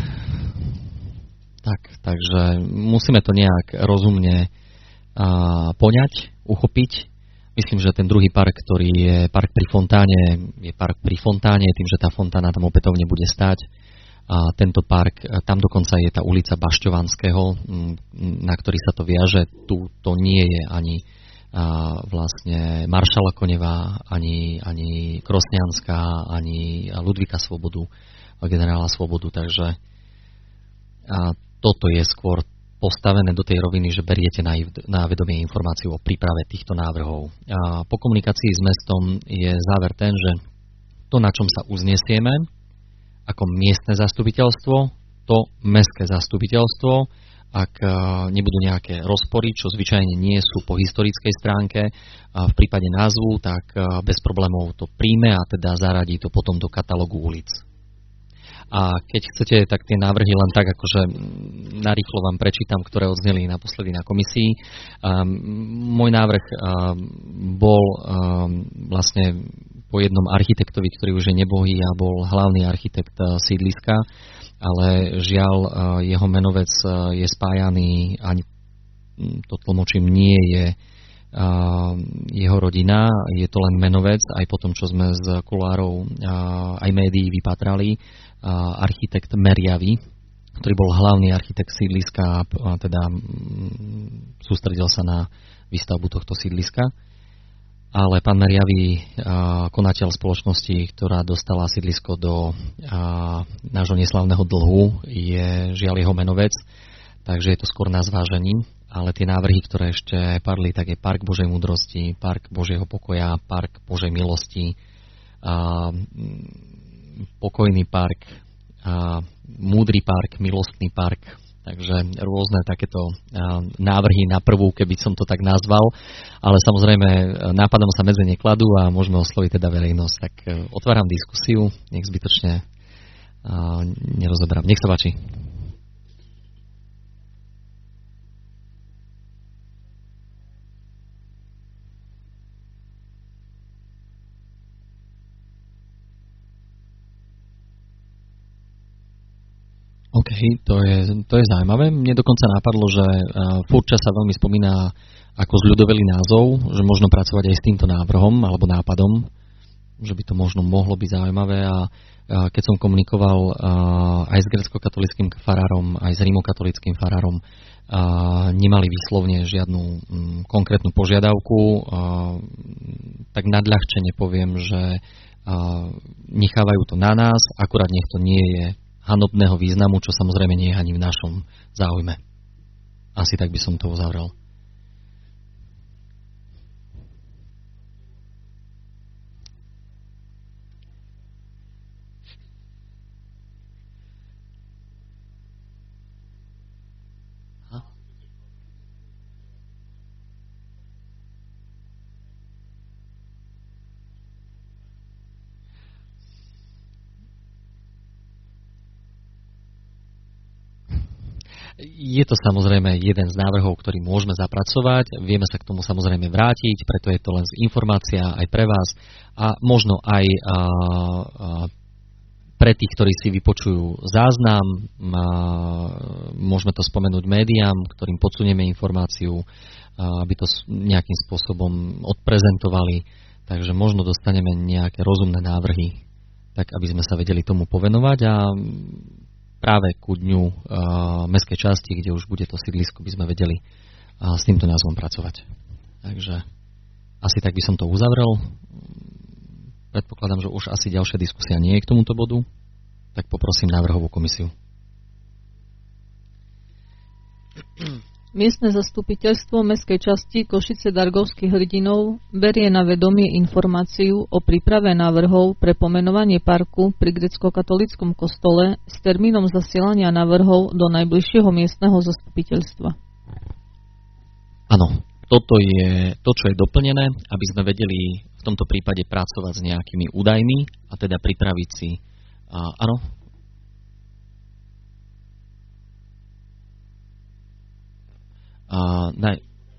Tak, takže musíme to nejak rozumne a, poňať, uchopiť. Myslím, že ten druhý park, ktorý je park pri fontáne, je park pri fontáne, tým, že tá fontána tam opätovne bude stáť. A tento park, tam dokonca je tá ulica Bašťovanského, na ktorý sa to viaže. Tu to nie je ani a, vlastne Maršala Koneva, ani, ani Krosnianská, ani Ludvíka Svobodu, generála Svobodu, takže a toto je skôr postavené do tej roviny, že beriete na, na vedomie informáciu o príprave týchto návrhov. A po komunikácii s mestom je záver ten, že to, na čom sa uznesieme ako miestne zastupiteľstvo, to mestské zastupiteľstvo, ak nebudú nejaké rozpory, čo zvyčajne nie sú po historickej stránke, a v prípade názvu, tak bez problémov to príjme a teda zaradí to potom do katalógu ulic. A keď chcete, tak tie návrhy len tak, akože narýchlo vám prečítam, ktoré odzneli naposledy na komisii. Um, môj návrh um, bol um, vlastne po jednom architektovi, ktorý už je nebohý a bol hlavný architekt uh, sídliska, ale žiaľ uh, jeho menovec uh, je spájaný, ani to tlmočím, nie je uh, jeho rodina, je to len menovec, aj po tom, čo sme z kulárov uh, aj médií vypatrali, architekt Meriavy, ktorý bol hlavný architekt sídliska a teda sústredil sa na výstavbu tohto sídliska. Ale pán Meriavy, konateľ spoločnosti, ktorá dostala sídlisko do nášho neslavného dlhu, je žiaľ jeho menovec, takže je to skôr na zvážení. Ale tie návrhy, ktoré ešte padli, tak je Park Božej múdrosti, Park Božieho pokoja, Park Božej milosti, Pokojný park, a Múdry park, Milostný park, takže rôzne takéto návrhy na prvú, keby som to tak nazval, ale samozrejme nápadom sa medze nekladú a môžeme osloviť teda verejnosť. Tak otváram diskusiu, nech zbytočne uh, nerozoberám. Nech sa páči. OK, to je, to je zaujímavé. Mne dokonca napadlo, že uh, furt čas sa veľmi spomína ako zľudovelý názov, že možno pracovať aj s týmto návrhom alebo nápadom, že by to možno mohlo byť zaujímavé. A uh, keď som komunikoval uh, aj s grécko-katolickým farárom, aj s rímokatolickým farárom, uh, nemali výslovne žiadnu um, konkrétnu požiadavku, uh, tak nadľahčene poviem, že uh, nechávajú to na nás, akurát nech to nie je hanobného významu, čo samozrejme nie je ani v našom záujme. Asi tak by som to uzavrel. Je to samozrejme jeden z návrhov, ktorý môžeme zapracovať. Vieme sa k tomu samozrejme vrátiť, preto je to len informácia aj pre vás a možno aj a, a, pre tých, ktorí si vypočujú záznam. A, môžeme to spomenúť médiám, ktorým podsunieme informáciu, a, aby to nejakým spôsobom odprezentovali. Takže možno dostaneme nejaké rozumné návrhy, tak aby sme sa vedeli tomu povenovať a práve ku dňu uh, mestskej časti, kde už bude to sídlisko, by sme vedeli uh, s týmto názvom pracovať. Takže asi tak by som to uzavrel. Predpokladám, že už asi ďalšia diskusia nie je k tomuto bodu, tak poprosím návrhovú komisiu. Miestne zastupiteľstvo mestskej časti Košice Dargovských hrdinov berie na vedomie informáciu o príprave návrhov pre pomenovanie parku pri grécko-katolíckom kostole s termínom zasielania návrhov do najbližšieho miestneho zastupiteľstva. Áno, toto je to, čo je doplnené, aby sme vedeli v tomto prípade pracovať s nejakými údajmi a teda pripraviť si. A, áno? Uh, ne,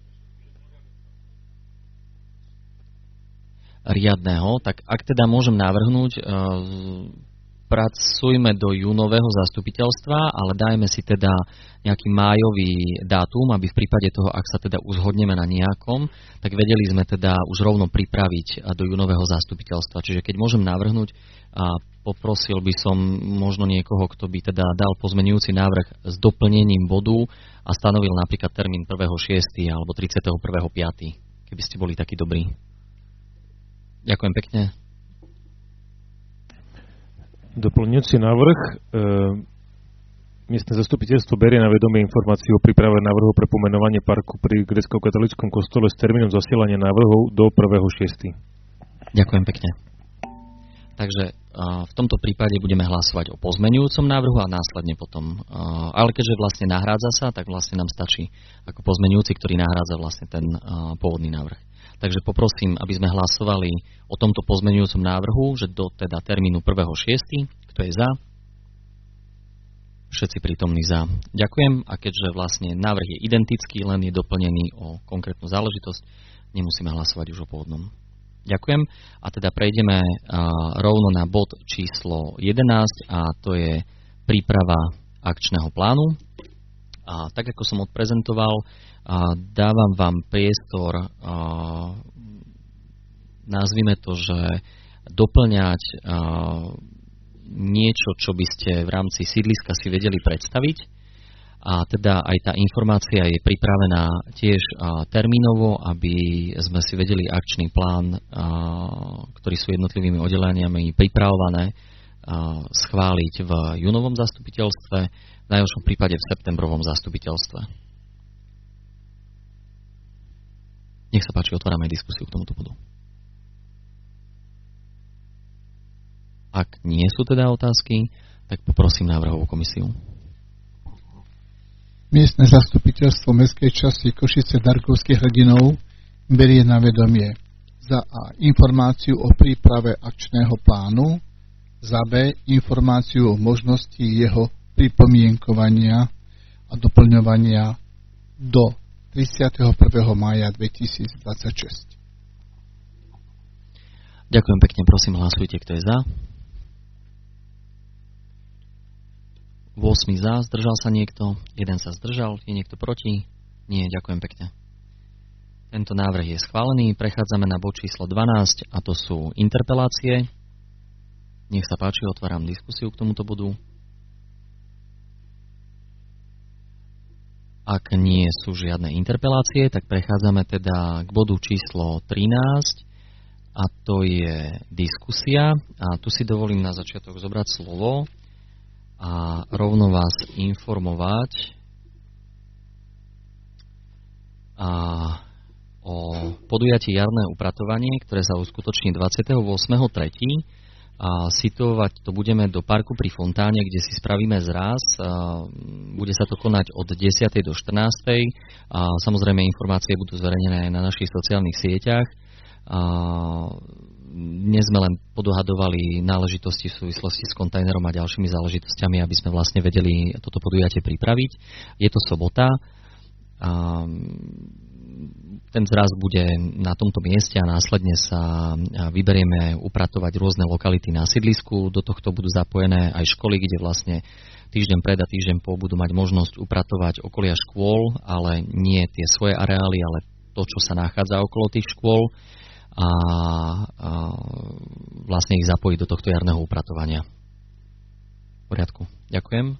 riadného, tak ak teda môžem navrhnúť, uh, pracujme do júnového zastupiteľstva, ale dajme si teda nejaký májový dátum, aby v prípade toho, ak sa teda uzhodneme na nejakom, tak vedeli sme teda už rovno pripraviť do júnového zastupiteľstva. Čiže keď môžem navrhnúť, a poprosil by som možno niekoho, kto by teda dal pozmenujúci návrh s doplnením bodu a stanovil napríklad termín prvého šiesteho alebo tridsiateho prvého piateho keby ste boli takí dobrí. Ďakujem pekne. Doplňujúci návrh. E, miestne zastupiteľstvo berie na vedomie informáciu o príprave návrhu pre pomenovanie parku pri grécko-katolíckom kostole s termínom zasielania návrhov do prvého šiesteho Ďakujem pekne. Takže uh, v tomto prípade budeme hlasovať o pozmenujúcom návrhu a následne potom, uh, ale keďže vlastne nahrádza sa, tak vlastne nám stačí ako pozmenujúci, ktorý nahrádza vlastne ten uh, pôvodný návrh. Takže poprosím, aby sme hlasovali o tomto pozmenujúcom návrhu, že do teda termínu prvého šiesteho Kto je za? Všetci prítomní za. Ďakujem. A keďže vlastne návrh je identický, len je doplnený o konkrétnu záležitosť, nemusíme hlasovať už o pôvodnom. Ďakujem. A teda prejdeme uh, rovno na bod číslo jedenásť a to je príprava akčného plánu. A tak, ako som odprezentoval, uh, dávam vám priestor, uh, nazvime to, že doplňať uh, niečo, čo by ste v rámci sídliska si vedeli predstaviť. A teda aj tá informácia je pripravená tiež a, termínovo, aby sme si vedeli akčný plán, a, ktorý sú jednotlivými oddeleniami pripravované, a, schváliť v júnovom zastupiteľstve, v najhoršom prípade v septembrovom zastupiteľstve. Nech sa páči, otvárame diskusiu k tomuto bodu. Ak nie sú teda otázky, tak poprosím návrhovú komisiu. Miestne zastupiteľstvo mestskej časti Košice Dargovských hrdinov berie na vedomie za A informáciu o príprave akčného plánu, Za B. Informáciu o možnosti jeho pripomienkovania a doplňovania do tridsiateho prvého mája dvetisícdvadsaťšesť. Ďakujem pekne, prosím, hlasujte, kto je za. osem za, zdržal sa niekto, jeden sa zdržal, je niekto proti? Nie, ďakujem pekne. Tento návrh je schválený, prechádzame na bod číslo dvanásť a to sú interpelácie. Nech sa páči, otváram diskusiu k tomuto bodu. Ak nie sú žiadne interpelácie, tak prechádzame teda k bodu číslo trinásť a to je diskusia. A tu si dovolím na začiatok zobrať slovo a rovno vás informovať a o podujatí Jarné upratovanie, ktoré sa uskutoční dvadsiateho ôsmeho tretieho A situovať to budeme do parku pri fontáne, kde si spravíme zraz. A bude sa to konať od desiatej do štrnástej. A samozrejme informácie budú zverejnené aj na našich sociálnych sieťach. A dnes sme len podohadovali náležitosti v súvislosti s kontajnerom a ďalšími záležitosťami, aby sme vlastne vedeli toto podujatie pripraviť. Je to sobota. A ten zraz bude na tomto mieste a následne sa vyberieme upratovať rôzne lokality na sídlisku. Do tohto budú zapojené aj školy, kde vlastne týždeň pred a týždeň po budú mať možnosť upratovať okolia škôl, ale nie tie svoje areály, ale to, čo sa nachádza okolo tých škôl a, a vlastne ich zapojiť do tohto jarného upratovania. V poriadku. Ďakujem.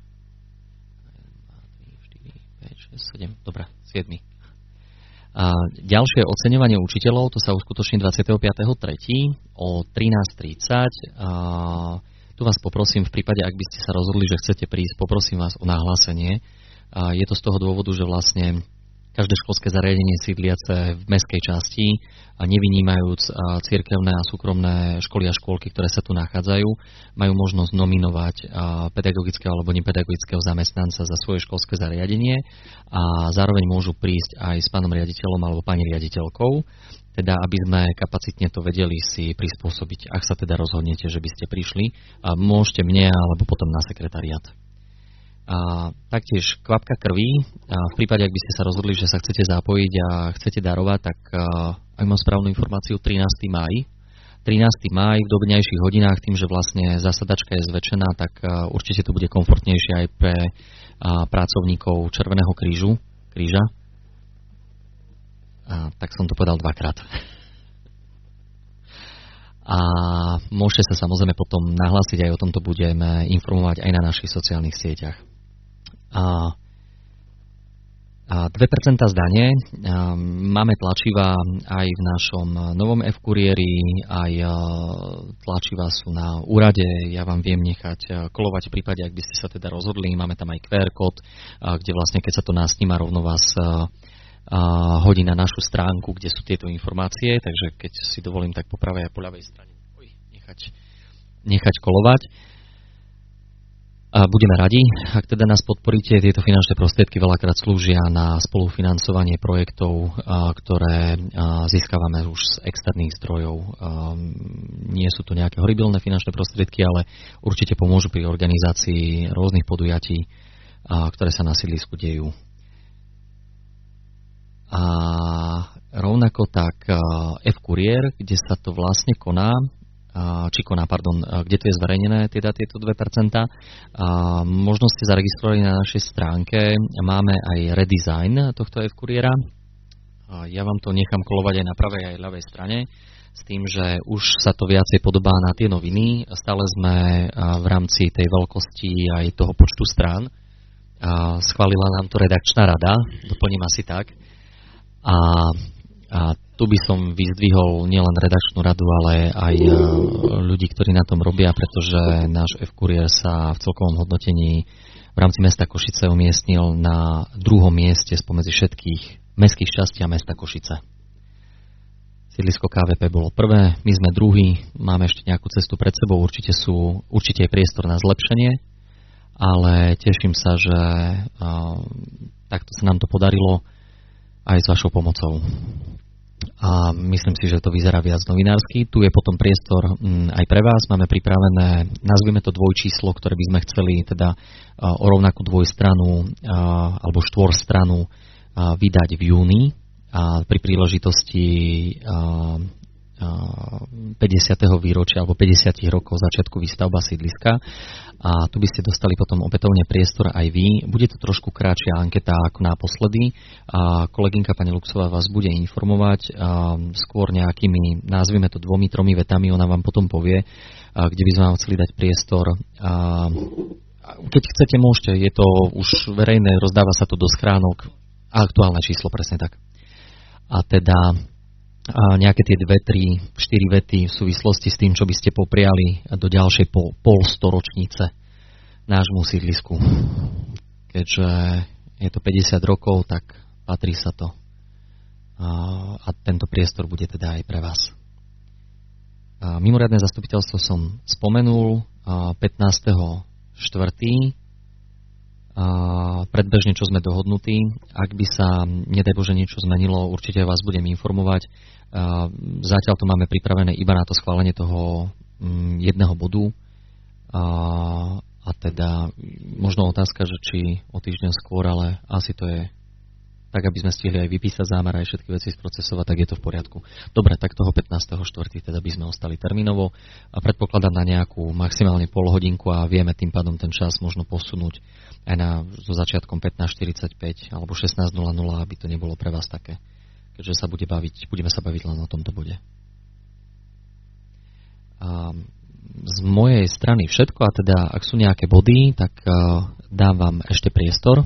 štyri, päť, šesť, sedem. Dobre, siedmy. A ďalšie oceňovanie učiteľov, to sa uskutoční dvadsiateho piateho tretieho o trinásť tridsať. A tu vás poprosím, v prípade, ak by ste sa rozhodli, že chcete prísť, poprosím vás o nahlásenie. A je to z toho dôvodu, že vlastne každé školské zariadenie sídliace v mestskej časti, a nevynímajúc cirkevné a súkromné školy a škôlky, ktoré sa tu nachádzajú, majú možnosť nominovať pedagogického alebo nepedagogického zamestnanca za svoje školské zariadenie a zároveň môžu prísť aj s pánom riaditeľom alebo pani riaditeľkou, teda aby sme kapacitne to vedeli si prispôsobiť. Ak sa teda rozhodnete, že by ste prišli, môžete mne alebo potom na sekretariát. A taktiež kvapka krvi. A v prípade, ak by ste sa rozhodli, že sa chcete zapojiť a chcete darovať, tak ak mám správnu informáciu, trinásteho mája. trinásteho mája v dobňajších hodinách, tým, že vlastne zasadačka je zväčšená, tak určite to bude komfortnejšie aj pre pracovníkov Červeného krížu, kríža. A tak som to povedal dvakrát. A môžete sa samozrejme potom nahlásiť, aj o tomto budeme informovať aj na našich sociálnych sieťach. A, a dve percentá zdanie. A máme tlačiva aj v našom novom F-kuriéri, aj tlačiva sú na úrade. Ja vám viem nechať kolovať v prípade, ak by ste sa teda rozhodli. Máme tam aj kú er kód, kde vlastne keď sa to nasníma, rovno vás hodí na našu stránku, kde sú tieto informácie. Takže keď si dovolím, tak po pravej a po ľavej strane oj, nechať, nechať kolovať. A budeme radi, ak teda nás podporíte. Tieto finančné prostriedky veľakrát slúžia na spolufinancovanie projektov, ktoré získavame už z externých zdrojov. Nie sú to nejaké horibilné finančné prostriedky, ale určite pomôžu pri organizácii rôznych podujatí, ktoré sa na sídlisku dejú. A rovnako tak F-kuriér, kde sa to vlastne koná, či koná, pardon, kde to je zverejnené, teda tieto dve percentá. Možno ste zaregistrovali na našej stránke, máme aj redesign tohto F-kuriéra. Ja vám to nechám kolovať aj na pravej aj ľavej strane, s tým, že už sa to viacej podobá na tie noviny. Stále sme v rámci tej veľkosti aj toho počtu strán. Schválila nám to redakčná rada, doplním asi tak. A, a tu by som vyzdvihol nielen redakčnú radu, ale aj ľudí, ktorí na tom robia, pretože náš F-kuriér sa v celkovom hodnotení v rámci mesta Košice umiestnil na druhom mieste spomedzi všetkých mestských častí a mesta Košice. Sídlisko ká vé pé bolo prvé, my sme druhý, máme ešte nejakú cestu pred sebou, určite, sú, určite je priestor na zlepšenie, ale teším sa, že uh, takto sa nám to podarilo aj s vašou pomocou. a myslím si, že to vyzerá viac novinársky. Tu je potom priestor m, aj pre vás. Máme pripravené, nazvime to dvojčíslo, ktoré by sme chceli teda a, o rovnakú dvojstranu a, alebo štvorstranu a, vydať v júni a pri príležitosti a, päťdesiateho výročia alebo päťdesiat rokov začiatku výstavba sídliska a tu by ste dostali potom opätovne priestor aj vy. Bude to trošku kratšia anketa ako naposledy a kolegynka pani Luxová vás bude informovať a skôr nejakými, nazvime to dvomi, tromi vetami, ona vám potom povie, a kde by sme vám chceli dať priestor. A keď chcete, môžete, je to už verejné, rozdáva sa to do schránok, aktuálne číslo, presne tak. A teda a nejaké tie dve, tri, štyri vety v súvislosti s tým, čo by ste popriali do ďalšej pol, polstoročnice nášmu sídlisku. Keďže je to päťdesiat rokov, tak patrí sa to. A, a tento priestor bude teda aj pre vás. A mimoriadne zastupiteľstvo som spomenul pätnásteho štvrtého A predbežne, čo sme dohodnutí. Ak by sa, nedaj Bože, niečo zmenilo, určite vás budem informovať. A zatiaľ to máme pripravené iba na to schválenie toho mm, jedného bodu. A, a teda možno otázka, že či o týždeň skôr, ale asi to je tak, aby sme stihli aj vypísať zámer aj všetky veci sprocesovať, tak je to v poriadku. Dobre, tak toho pätnásteho štvrtého teda by sme ostali termínovo a predpokladám na nejakú maximálne pol hodinku a vieme tým pádom ten čas možno posunúť aj na, so začiatkom pätnásť štyridsaťpäť alebo šestnásť nula nula, aby to nebolo pre vás také, keďže sa bude baviť, budeme sa baviť len o tomto bode. A z mojej strany všetko a teda ak sú nejaké body, tak uh, dám vám ešte priestor.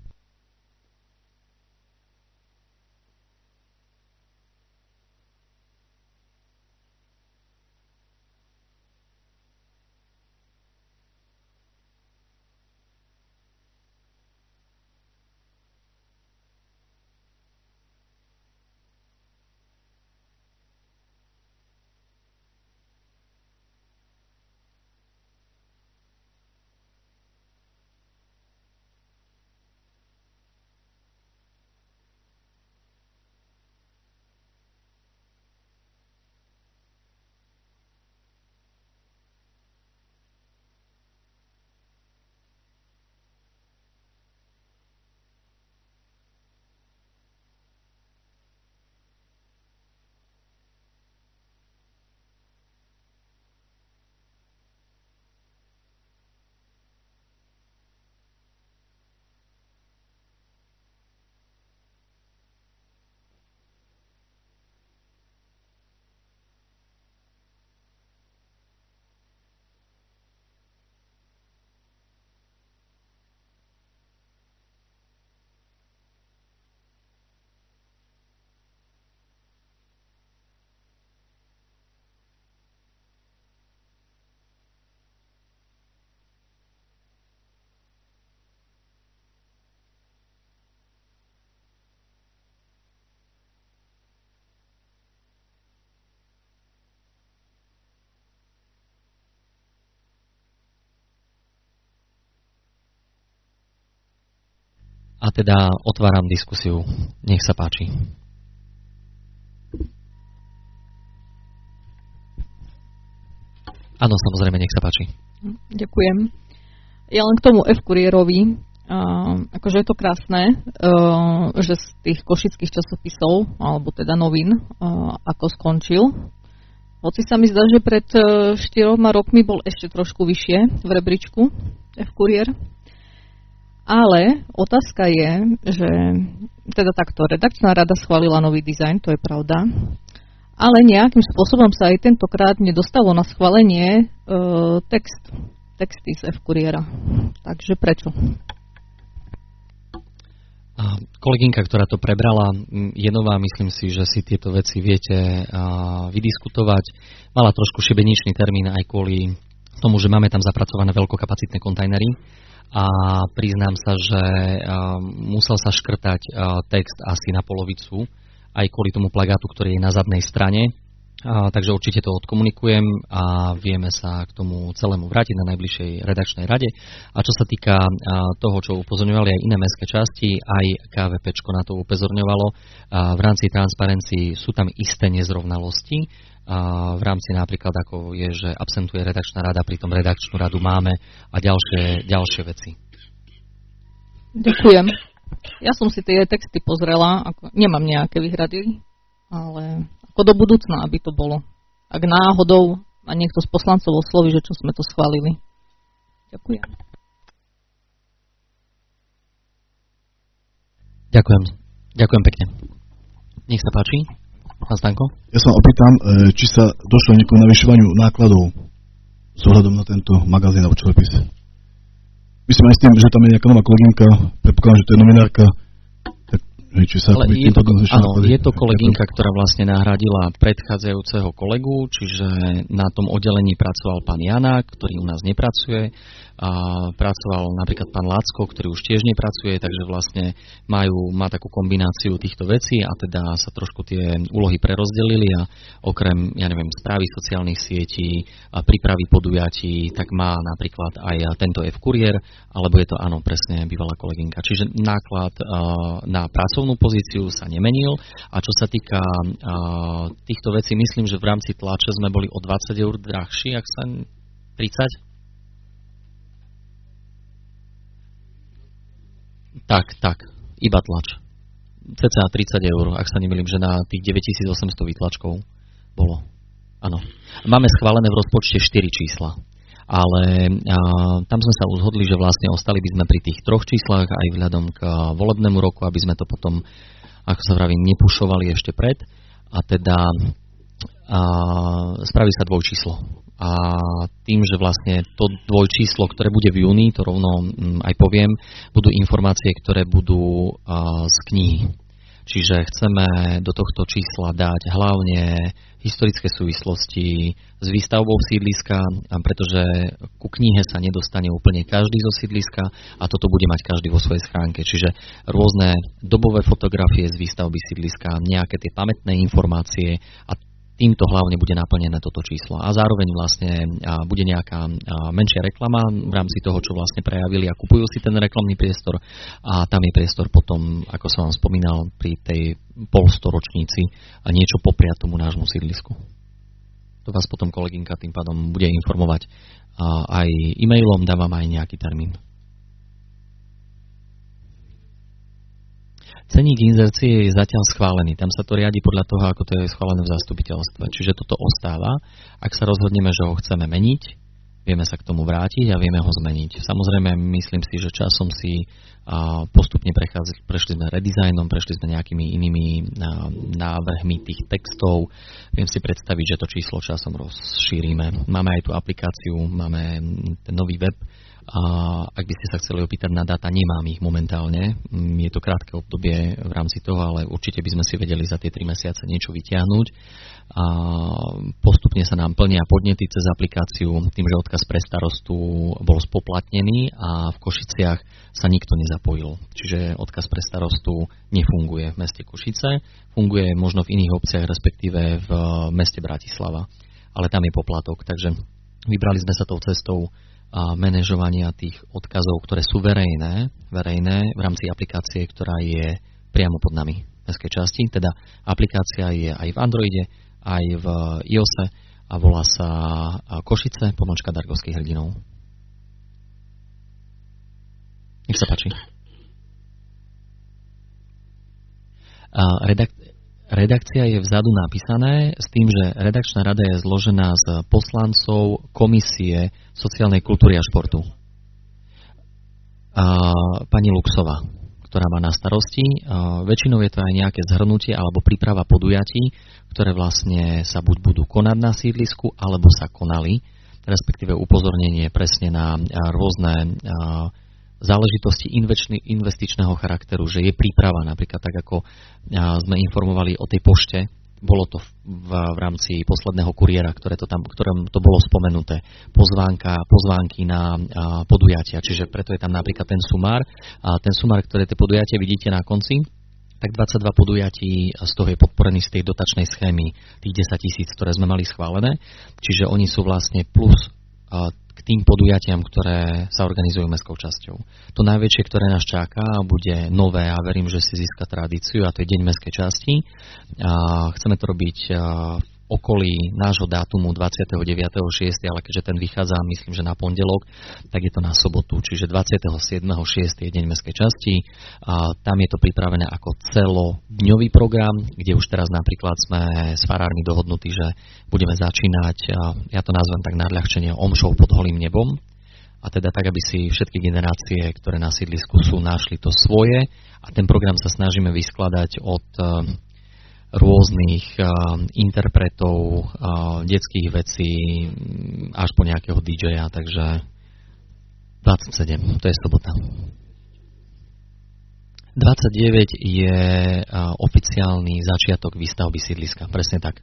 A teda otváram diskusiu. Nech sa páči. Áno, samozrejme, nech sa páči. Ďakujem. Ja len k tomu F-kuriérovi. Uh, akože je to krásne, uh, že z tých košických časopisov, alebo teda novín, uh, ako skončil. Hoci sa mi zdá, že pred uh, štyroma rokmi bol ešte trošku vyššie v rebríčku F-kuriér. Ale otázka je, že teda takto, redakčná rada schválila nový dizajn, to je pravda, ale nejakým spôsobom sa aj tentokrát nedostalo na schválenie e, text, texty z F-kuriéra. Takže prečo? A kolegynka, ktorá to prebrala, je nová, myslím si, že si tieto veci viete a, vydiskutovať. Mala trošku šibeničný termín aj kvôli tomu, že máme tam zapracované veľkokapacitné kontajnery. A priznám sa, že uh, musel sa škrtať uh, text asi na polovicu, aj kvôli tomu plagátu, ktorý je na zadnej strane. A, takže určite to odkomunikujem a vieme sa k tomu celému vrátiť na najbližšej redakčnej rade. A čo sa týka a, toho, čo upozorňovali aj iné mestské časti, aj ká vé péčko na to upozorňovalo, a, v rámci transparencii sú tam isté nezrovnalosti. A, v rámci napríklad, ako je, že absentuje redakčná rada, pritom redakčnú radu máme a ďalšie, ďalšie veci. Ďakujem. Ja som si tie texty pozrela, ako, nemám nejaké výhrady, ale ako do budúcna, aby to bolo. Ak náhodou ma niekto z poslancov osloví, že čo sme to schválili. Ďakujem. Ďakujem. Ďakujem pekne. Nech sa páči. Pán Stanko? Ja sa opýtam, či sa došlo niekomu navyšovaniu nákladov s ohľadom na tento magazín alebo časopis. Myslím aj s tým, že tam je nejaká nová kolegynka, predpokladám, že to je novinárka. Či sa Ale je to, áno, je to kolegynka, ktorá vlastne nahradila predchádzajúceho kolegu, čiže na tom oddelení pracoval pán Janák, ktorý u nás nepracuje. A pracoval napríklad pán Lacko, ktorý už tiež nepracuje, takže vlastne majú, má takú kombináciu týchto vecí a teda sa trošku tie úlohy prerozdelili a okrem, ja neviem, správy sociálnych sietí a prípravy podujatí, tak má napríklad aj tento F-kuriér, alebo je to, áno, presne bývalá kolegynka. Čiže náklad uh, na pracovnú pozíciu sa nemenil a čo sa týka uh, týchto vecí, myslím, že v rámci tlače sme boli o dvadsať eur drahší, ak sa tridsať? Tak, tak, iba tlač. cca tridsať eur, ak sa nemýlim, že na tých deväťtisícosemsto výtlačkov bolo. Áno. Máme schválené v rozpočte štyri čísla. Ale a, tam sme sa uzhodli, že vlastne ostali by sme pri tých troch číslach aj vzhľadom k volebnému roku, aby sme to potom, ako sa vraví, nepušovali ešte pred. A teda a, spraví sa dvojčíslo. A tým, že vlastne to dvojčíslo, ktoré bude v júni, to rovno m, aj poviem, budú informácie, ktoré budú a, z knihy. Čiže chceme do tohto čísla dať hlavne historické súvislosti s výstavbou sídliska, pretože ku knihe sa nedostane úplne každý zo sídliska a toto bude mať každý vo svojej schránke. Čiže rôzne dobové fotografie z výstavby sídliska, nejaké tie pamätné informácie a týmto hlavne bude naplnené toto číslo. A zároveň vlastne bude nejaká menšia reklama v rámci toho, čo vlastne prejavili a kupujú si ten reklamný priestor. A tam je priestor potom, ako som vám spomínal, pri tej polstoročníci a niečo popriať tomu nášmu sídlisku. To vás potom kolegynka tým pádom bude informovať aj e-mailom, dávam aj nejaký termín. Cenník inzercie je zatiaľ schválený. Tam sa to riadi podľa toho, ako to je schválené v zastupiteľstve. Čiže toto ostáva. Ak sa rozhodneme, že ho chceme meniť, vieme sa k tomu vrátiť a vieme ho zmeniť. Samozrejme, myslím si, že časom si postupne prechádzali, prešli sme redizajnom, prešli sme nejakými inými návrhmi tých textov. Viem si predstaviť, že to číslo časom rozšírime. Máme aj tú aplikáciu, máme ten nový web. A ak by ste sa chceli opýtať na dáta, nemám ich momentálne. Je to krátke obdobie v rámci toho, ale určite by sme si vedeli za tie tri mesiace niečo vytiahnuť. A postupne sa nám plnia podnety cez aplikáciu, tým, že odkaz pre starostu bol spoplatnený a v Košiciach sa nikto nezapojil. Čiže odkaz pre starostu nefunguje v meste Košice, funguje možno v iných obciach, respektíve v meste Bratislava. Ale tam je poplatok, takže vybrali sme sa tou cestou a manažovania tých odkazov, ktoré sú verejné, verejné v rámci aplikácie, ktorá je priamo pod nami v mestskej časti. Teda aplikácia je aj v Androide, aj v iOS a volá sa Košice, pomočka Dargovských hrdinov. Nech sa páči. Redak- redakcia je vzadu napísané s tým, že redakčná rada je zložená z poslancov Komisie sociálnej kultúry a športu. A pani Luxová, ktorá má na starosti, a väčšinou je to aj nejaké zhrnutie alebo príprava podujatí, ktoré vlastne sa buď budú konať na sídlisku, alebo sa konali, respektíve upozornenie presne na rôzne záležitosti investičného charakteru, že je príprava, napríklad tak, ako sme informovali o tej pošte, bolo to v, v rámci posledného kuriéra, ktoré to tam, ktorom to bolo spomenuté, pozvánka, pozvánky na a, podujatia, čiže preto je tam napríklad ten sumár, a ten sumár, ktoré tie podujatia vidíte na konci, tak dvadsaťdva podujatí z toho je podporených z tej dotačnej schémy tých desať tisíc, ktoré sme mali schválené. Čiže oni sú vlastne plus k tým podujatiam, ktoré sa organizujú mestskou časťou. To najväčšie, ktoré nás čaká, bude nové a verím, že si získa tradíciu, a to je Deň mestskej časti. A chceme to robiť v okolí nášho dátumu dvadsiateho deviateho šiesteho, ale keďže ten vychádza, myslím, že na pondelok, tak je to na sobotu, čiže dvadsiateho siedmeho šiesteho je Deň mestskej časti. A tam je to pripravené ako celodňový program, kde už teraz napríklad sme s farármi dohodnutí, že budeme začínať, ja to nazvem tak nadľahčenie, omšou pod holým nebom. A teda tak, aby si všetky generácie, ktoré na sídlisku sú, našli to svoje. A ten program sa snažíme vyskladať od rôznych uh, interpretov, uh, detských vecí až po nejakého dí džeja, takže dvadsaťsedem, to je sobota. dvadsaťdeväť je uh, oficiálny začiatok výstavby sídliska, presne tak.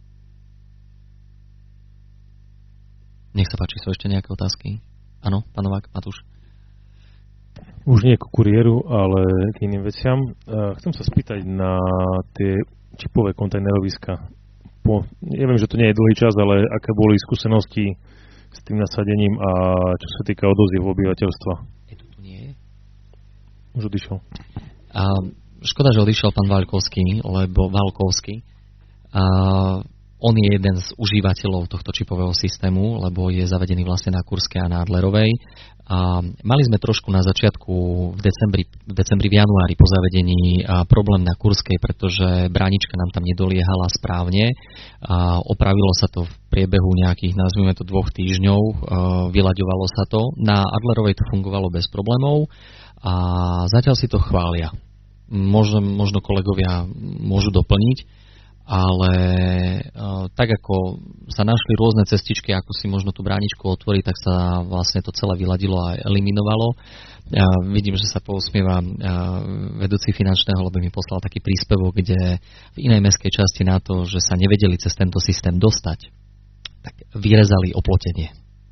Nech sa páči, sú ešte nejaké otázky? Áno, pán Novák, Matúš? Už nie ku kuriéru, ale k iným veciam. Uh, chcem sa spýtať na tie čipové kontajneroviska. Po, neviem, že to nie je dlhý čas, ale aké boli skúsenosti s tým nasadením a čo sa týka odoziev obyvateľstva? Je to tu nie je? Už odišiel. A škoda, že odišiel pán Valkovský, lebo Valkovský. A on je jeden z užívateľov tohto čipového systému, lebo je zavedený vlastne na Kurskej a na Adlerovej. A mali sme trošku na začiatku v decembri, v decembri, v januári po zavedení problém na Kurskej, pretože bránička nám tam nedoliehala správne. A opravilo sa to v priebehu nejakých, nazvime to, dvoch týždňov. Vyľaďovalo sa to. Na Adlerovej to fungovalo bez problémov a zatiaľ si to chvália. Možno, možno kolegovia môžu doplniť, ale uh, tak ako sa našli rôzne cestičky, ako si možno tú bráničku otvoriť, tak sa vlastne to celé vyladilo a eliminovalo. Uh, vidím, že sa pousmieva uh, vedúci finančného, lebo mi poslal taký príspevok, kde v inej mestskej časti na to, že sa nevedeli cez tento systém dostať, tak vyrezali oplotenie.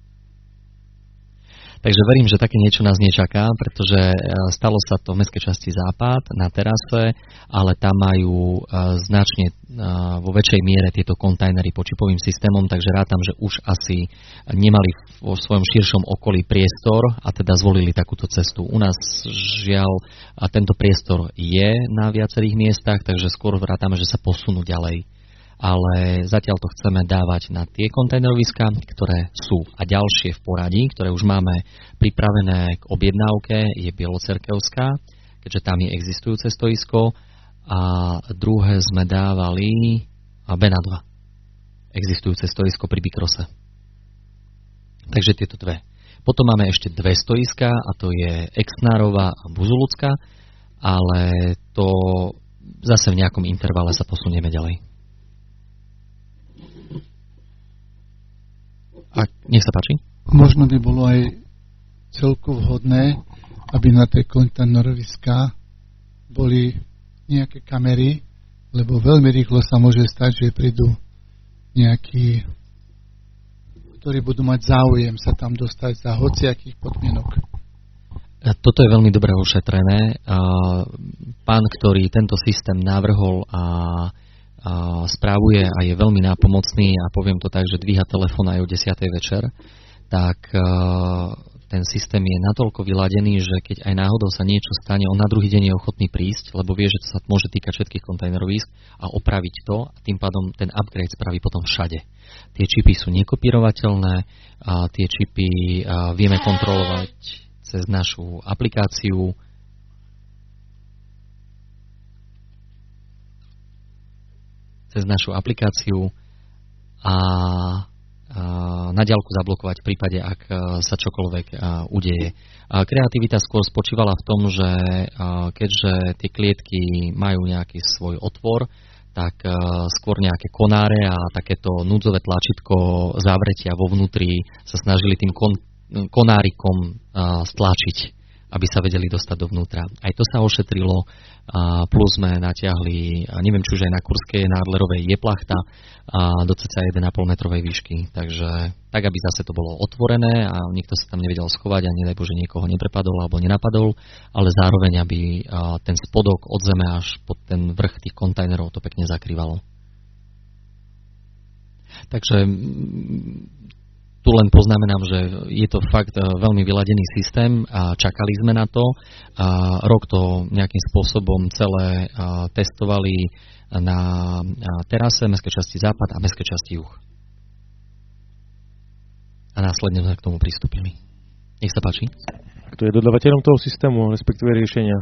Takže verím, že také niečo nás nečaká, pretože stalo sa to v mestskej časti Západ na terase, ale tam majú značne vo väčšej miere tieto kontajnery počipovým systémom, takže rátam, že už asi nemali vo svojom širšom okolí priestor a teda zvolili takúto cestu. U nás žiaľ tento priestor je na viacerých miestach, takže skôr rátame, že sa posunú ďalej. Ale zatiaľ to chceme dávať na tie kontajneroviská, ktoré sú a ďalšie v poradí, ktoré už máme pripravené k objednávke, je Bielocerkevská, keďže tam je existujúce stoisko, a druhé sme dávali Benadva, existujúce stoisko pri Bikrose. Takže tieto dve. Potom máme ešte dve stoiska, a to je Exnárova a Buzulucka, ale to zase v nejakom intervale sa posunieme ďalej. A nech sa páči. Možno by bolo aj celku vhodné, aby na tej kontajneroviská boli nejaké kamery, lebo veľmi rýchlo sa môže stať, že prídu nejakí, ktorí budú mať záujem sa tam dostať za hociakých podmienok. Toto je veľmi dobre ošetrené. Pán, ktorý tento systém navrhol a A správuje a je veľmi nápomocný, a poviem to tak, že dvíha telefón aj o desiatej večer, tak uh, ten systém je natoľko vyladený, že keď aj náhodou sa niečo stane, on na druhý deň je ochotný prísť, lebo vie, že to sa môže týkať všetkých kontajnerovísk, a opraviť to, a tým pádom ten upgrade spraví potom všade. Tie čipy sú nekopírovateľné, a tie čipy uh, vieme kontrolovať cez našu aplikáciu. cez našu aplikáciu a, a na diaľku zablokovať v prípade, ak sa čokoľvek a, udeje. A kreativita skôr spočívala v tom, že a, keďže tie klietky majú nejaký svoj otvor, tak a, skôr nejaké konáre a takéto núdzové tlačítko zavretia vo vnútri sa snažili tým kon, konárikom a, stlačiť, aby sa vedeli dostať dovnútra. Aj to sa ošetrilo. a plus sme natiahli, neviem, či už aj na Kurskej, na Adlerovej je plachta a do cca jeden a pol metrovej výšky. Takže tak, aby zase to bolo otvorené a nikto sa tam nevedel schovať a nedaj Bože niekoho neprepadol alebo nenapadol, ale zároveň, aby ten spodok od zeme až pod ten vrch tých kontajnerov to pekne zakrývalo. Takže tu len poznamenám, že je to fakt veľmi vyladený systém a čakali sme na to. A rok to nejakým spôsobom celé testovali na terase, mestskej časti západ a mestskej časti juh. A následne sme k tomu pristúpili. Nech sa páči. Kto je dodávateľom toho systému, respektíve riešenia?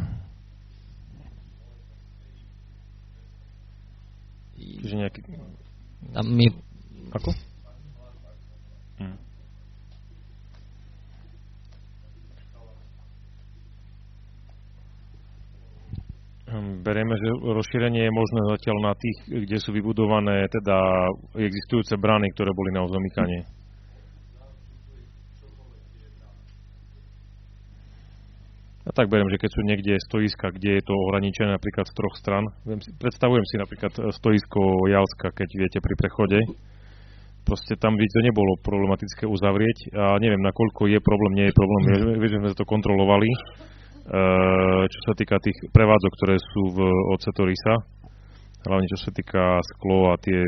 Čiže nejaký... A my... Ako? Hm. Berieme, že rozšírenie je možné zatiaľ na tých, kde sú vybudované teda existujúce brány, ktoré boli na ozamykanie. Ja tak beriem, že keď sú niekde stoiska, kde je to ohraničené napríklad z troch stran. Predstavujem si napríklad stoisko Jalska, keď viete pri prechode. Proste tam by to nebolo problematické uzavrieť a neviem, nakoľko je problém, nie je problém. Vieš, že sme to kontrolovali, čo sa týka tých prevádzok, ktoré sú v odseto Rysa. Hlavne čo sa týka sklo a tie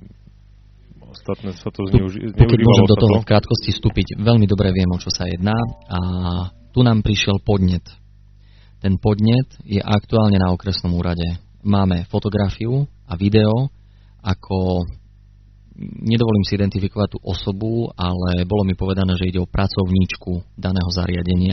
ostatné sa to zneužívalo. Keď môžem do toho v krátkosti vstúpiť, veľmi dobre viem, o čo sa jedná a tu nám prišiel podnet. Ten podnet je aktuálne na okresnom úrade. Máme fotografiu a video, ako nedovolím si identifikovať tú osobu, ale bolo mi povedané, že ide o pracovníčku daného zariadenia,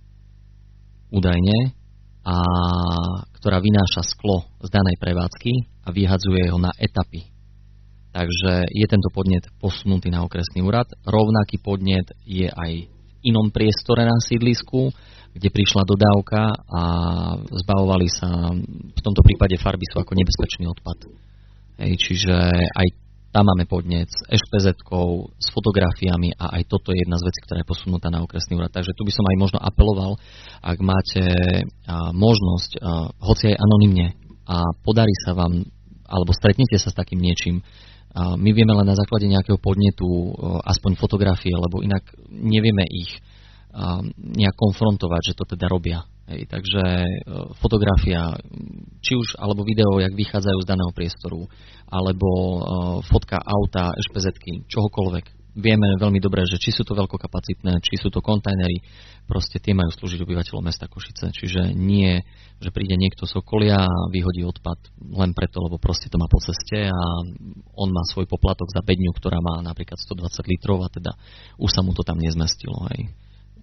údajne, a ktorá vynáša sklo z danej prevádzky a vyhadzuje ho na etapy. Takže je tento podnet posunutý na okresný úrad. Rovnaký podnet je aj inom priestore na sídlisku, kde prišla dodávka a zbavovali sa, v tomto prípade farby sú ako nebezpečný odpad. Hej, čiže aj tam máme podnet s eš pé zetkou, s fotografiami a aj toto je jedna z vecí, ktorá je posunutá na okresný úrad. Takže tu by som aj možno apeloval, ak máte a, možnosť, a, hoci aj anonymne, a podarí sa vám, alebo stretnete sa s takým niečím, a my vieme len na základe nejakého podnetu, aspoň fotografie, lebo inak nevieme ich nejak konfrontovať, že to teda robia. Hej, takže fotografia, či už, alebo video, jak vychádzajú z daného priestoru, alebo fotka auta, eš pé zetky, čohokoľvek. Vieme veľmi dobre, že či sú to veľkokapacitné, či sú to kontajnery, proste tie majú slúžiť obyvateľom mesta Košice. Čiže nie, že príde niekto z okolia a vyhodí odpad len preto, lebo proste to má po ceste a on má svoj poplatok za bedňu, ktorá má napríklad stodvadsať litrov a teda už sa mu to tam nezmestilo. Hej.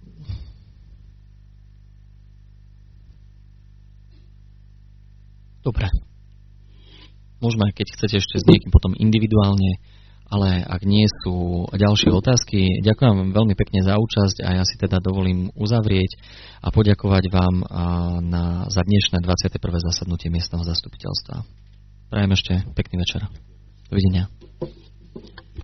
Dobre. Môžeme, keď chcete ešte s niekým potom individuálne, ale ak nie sú ďalšie otázky, ďakujem vám veľmi pekne za účasť a ja si teda dovolím uzavrieť a poďakovať vám na, za dnešné dvadsiate prvé zasadnutie miestneho zastupiteľstva. Prajem ešte pekný večer. Dovidenia.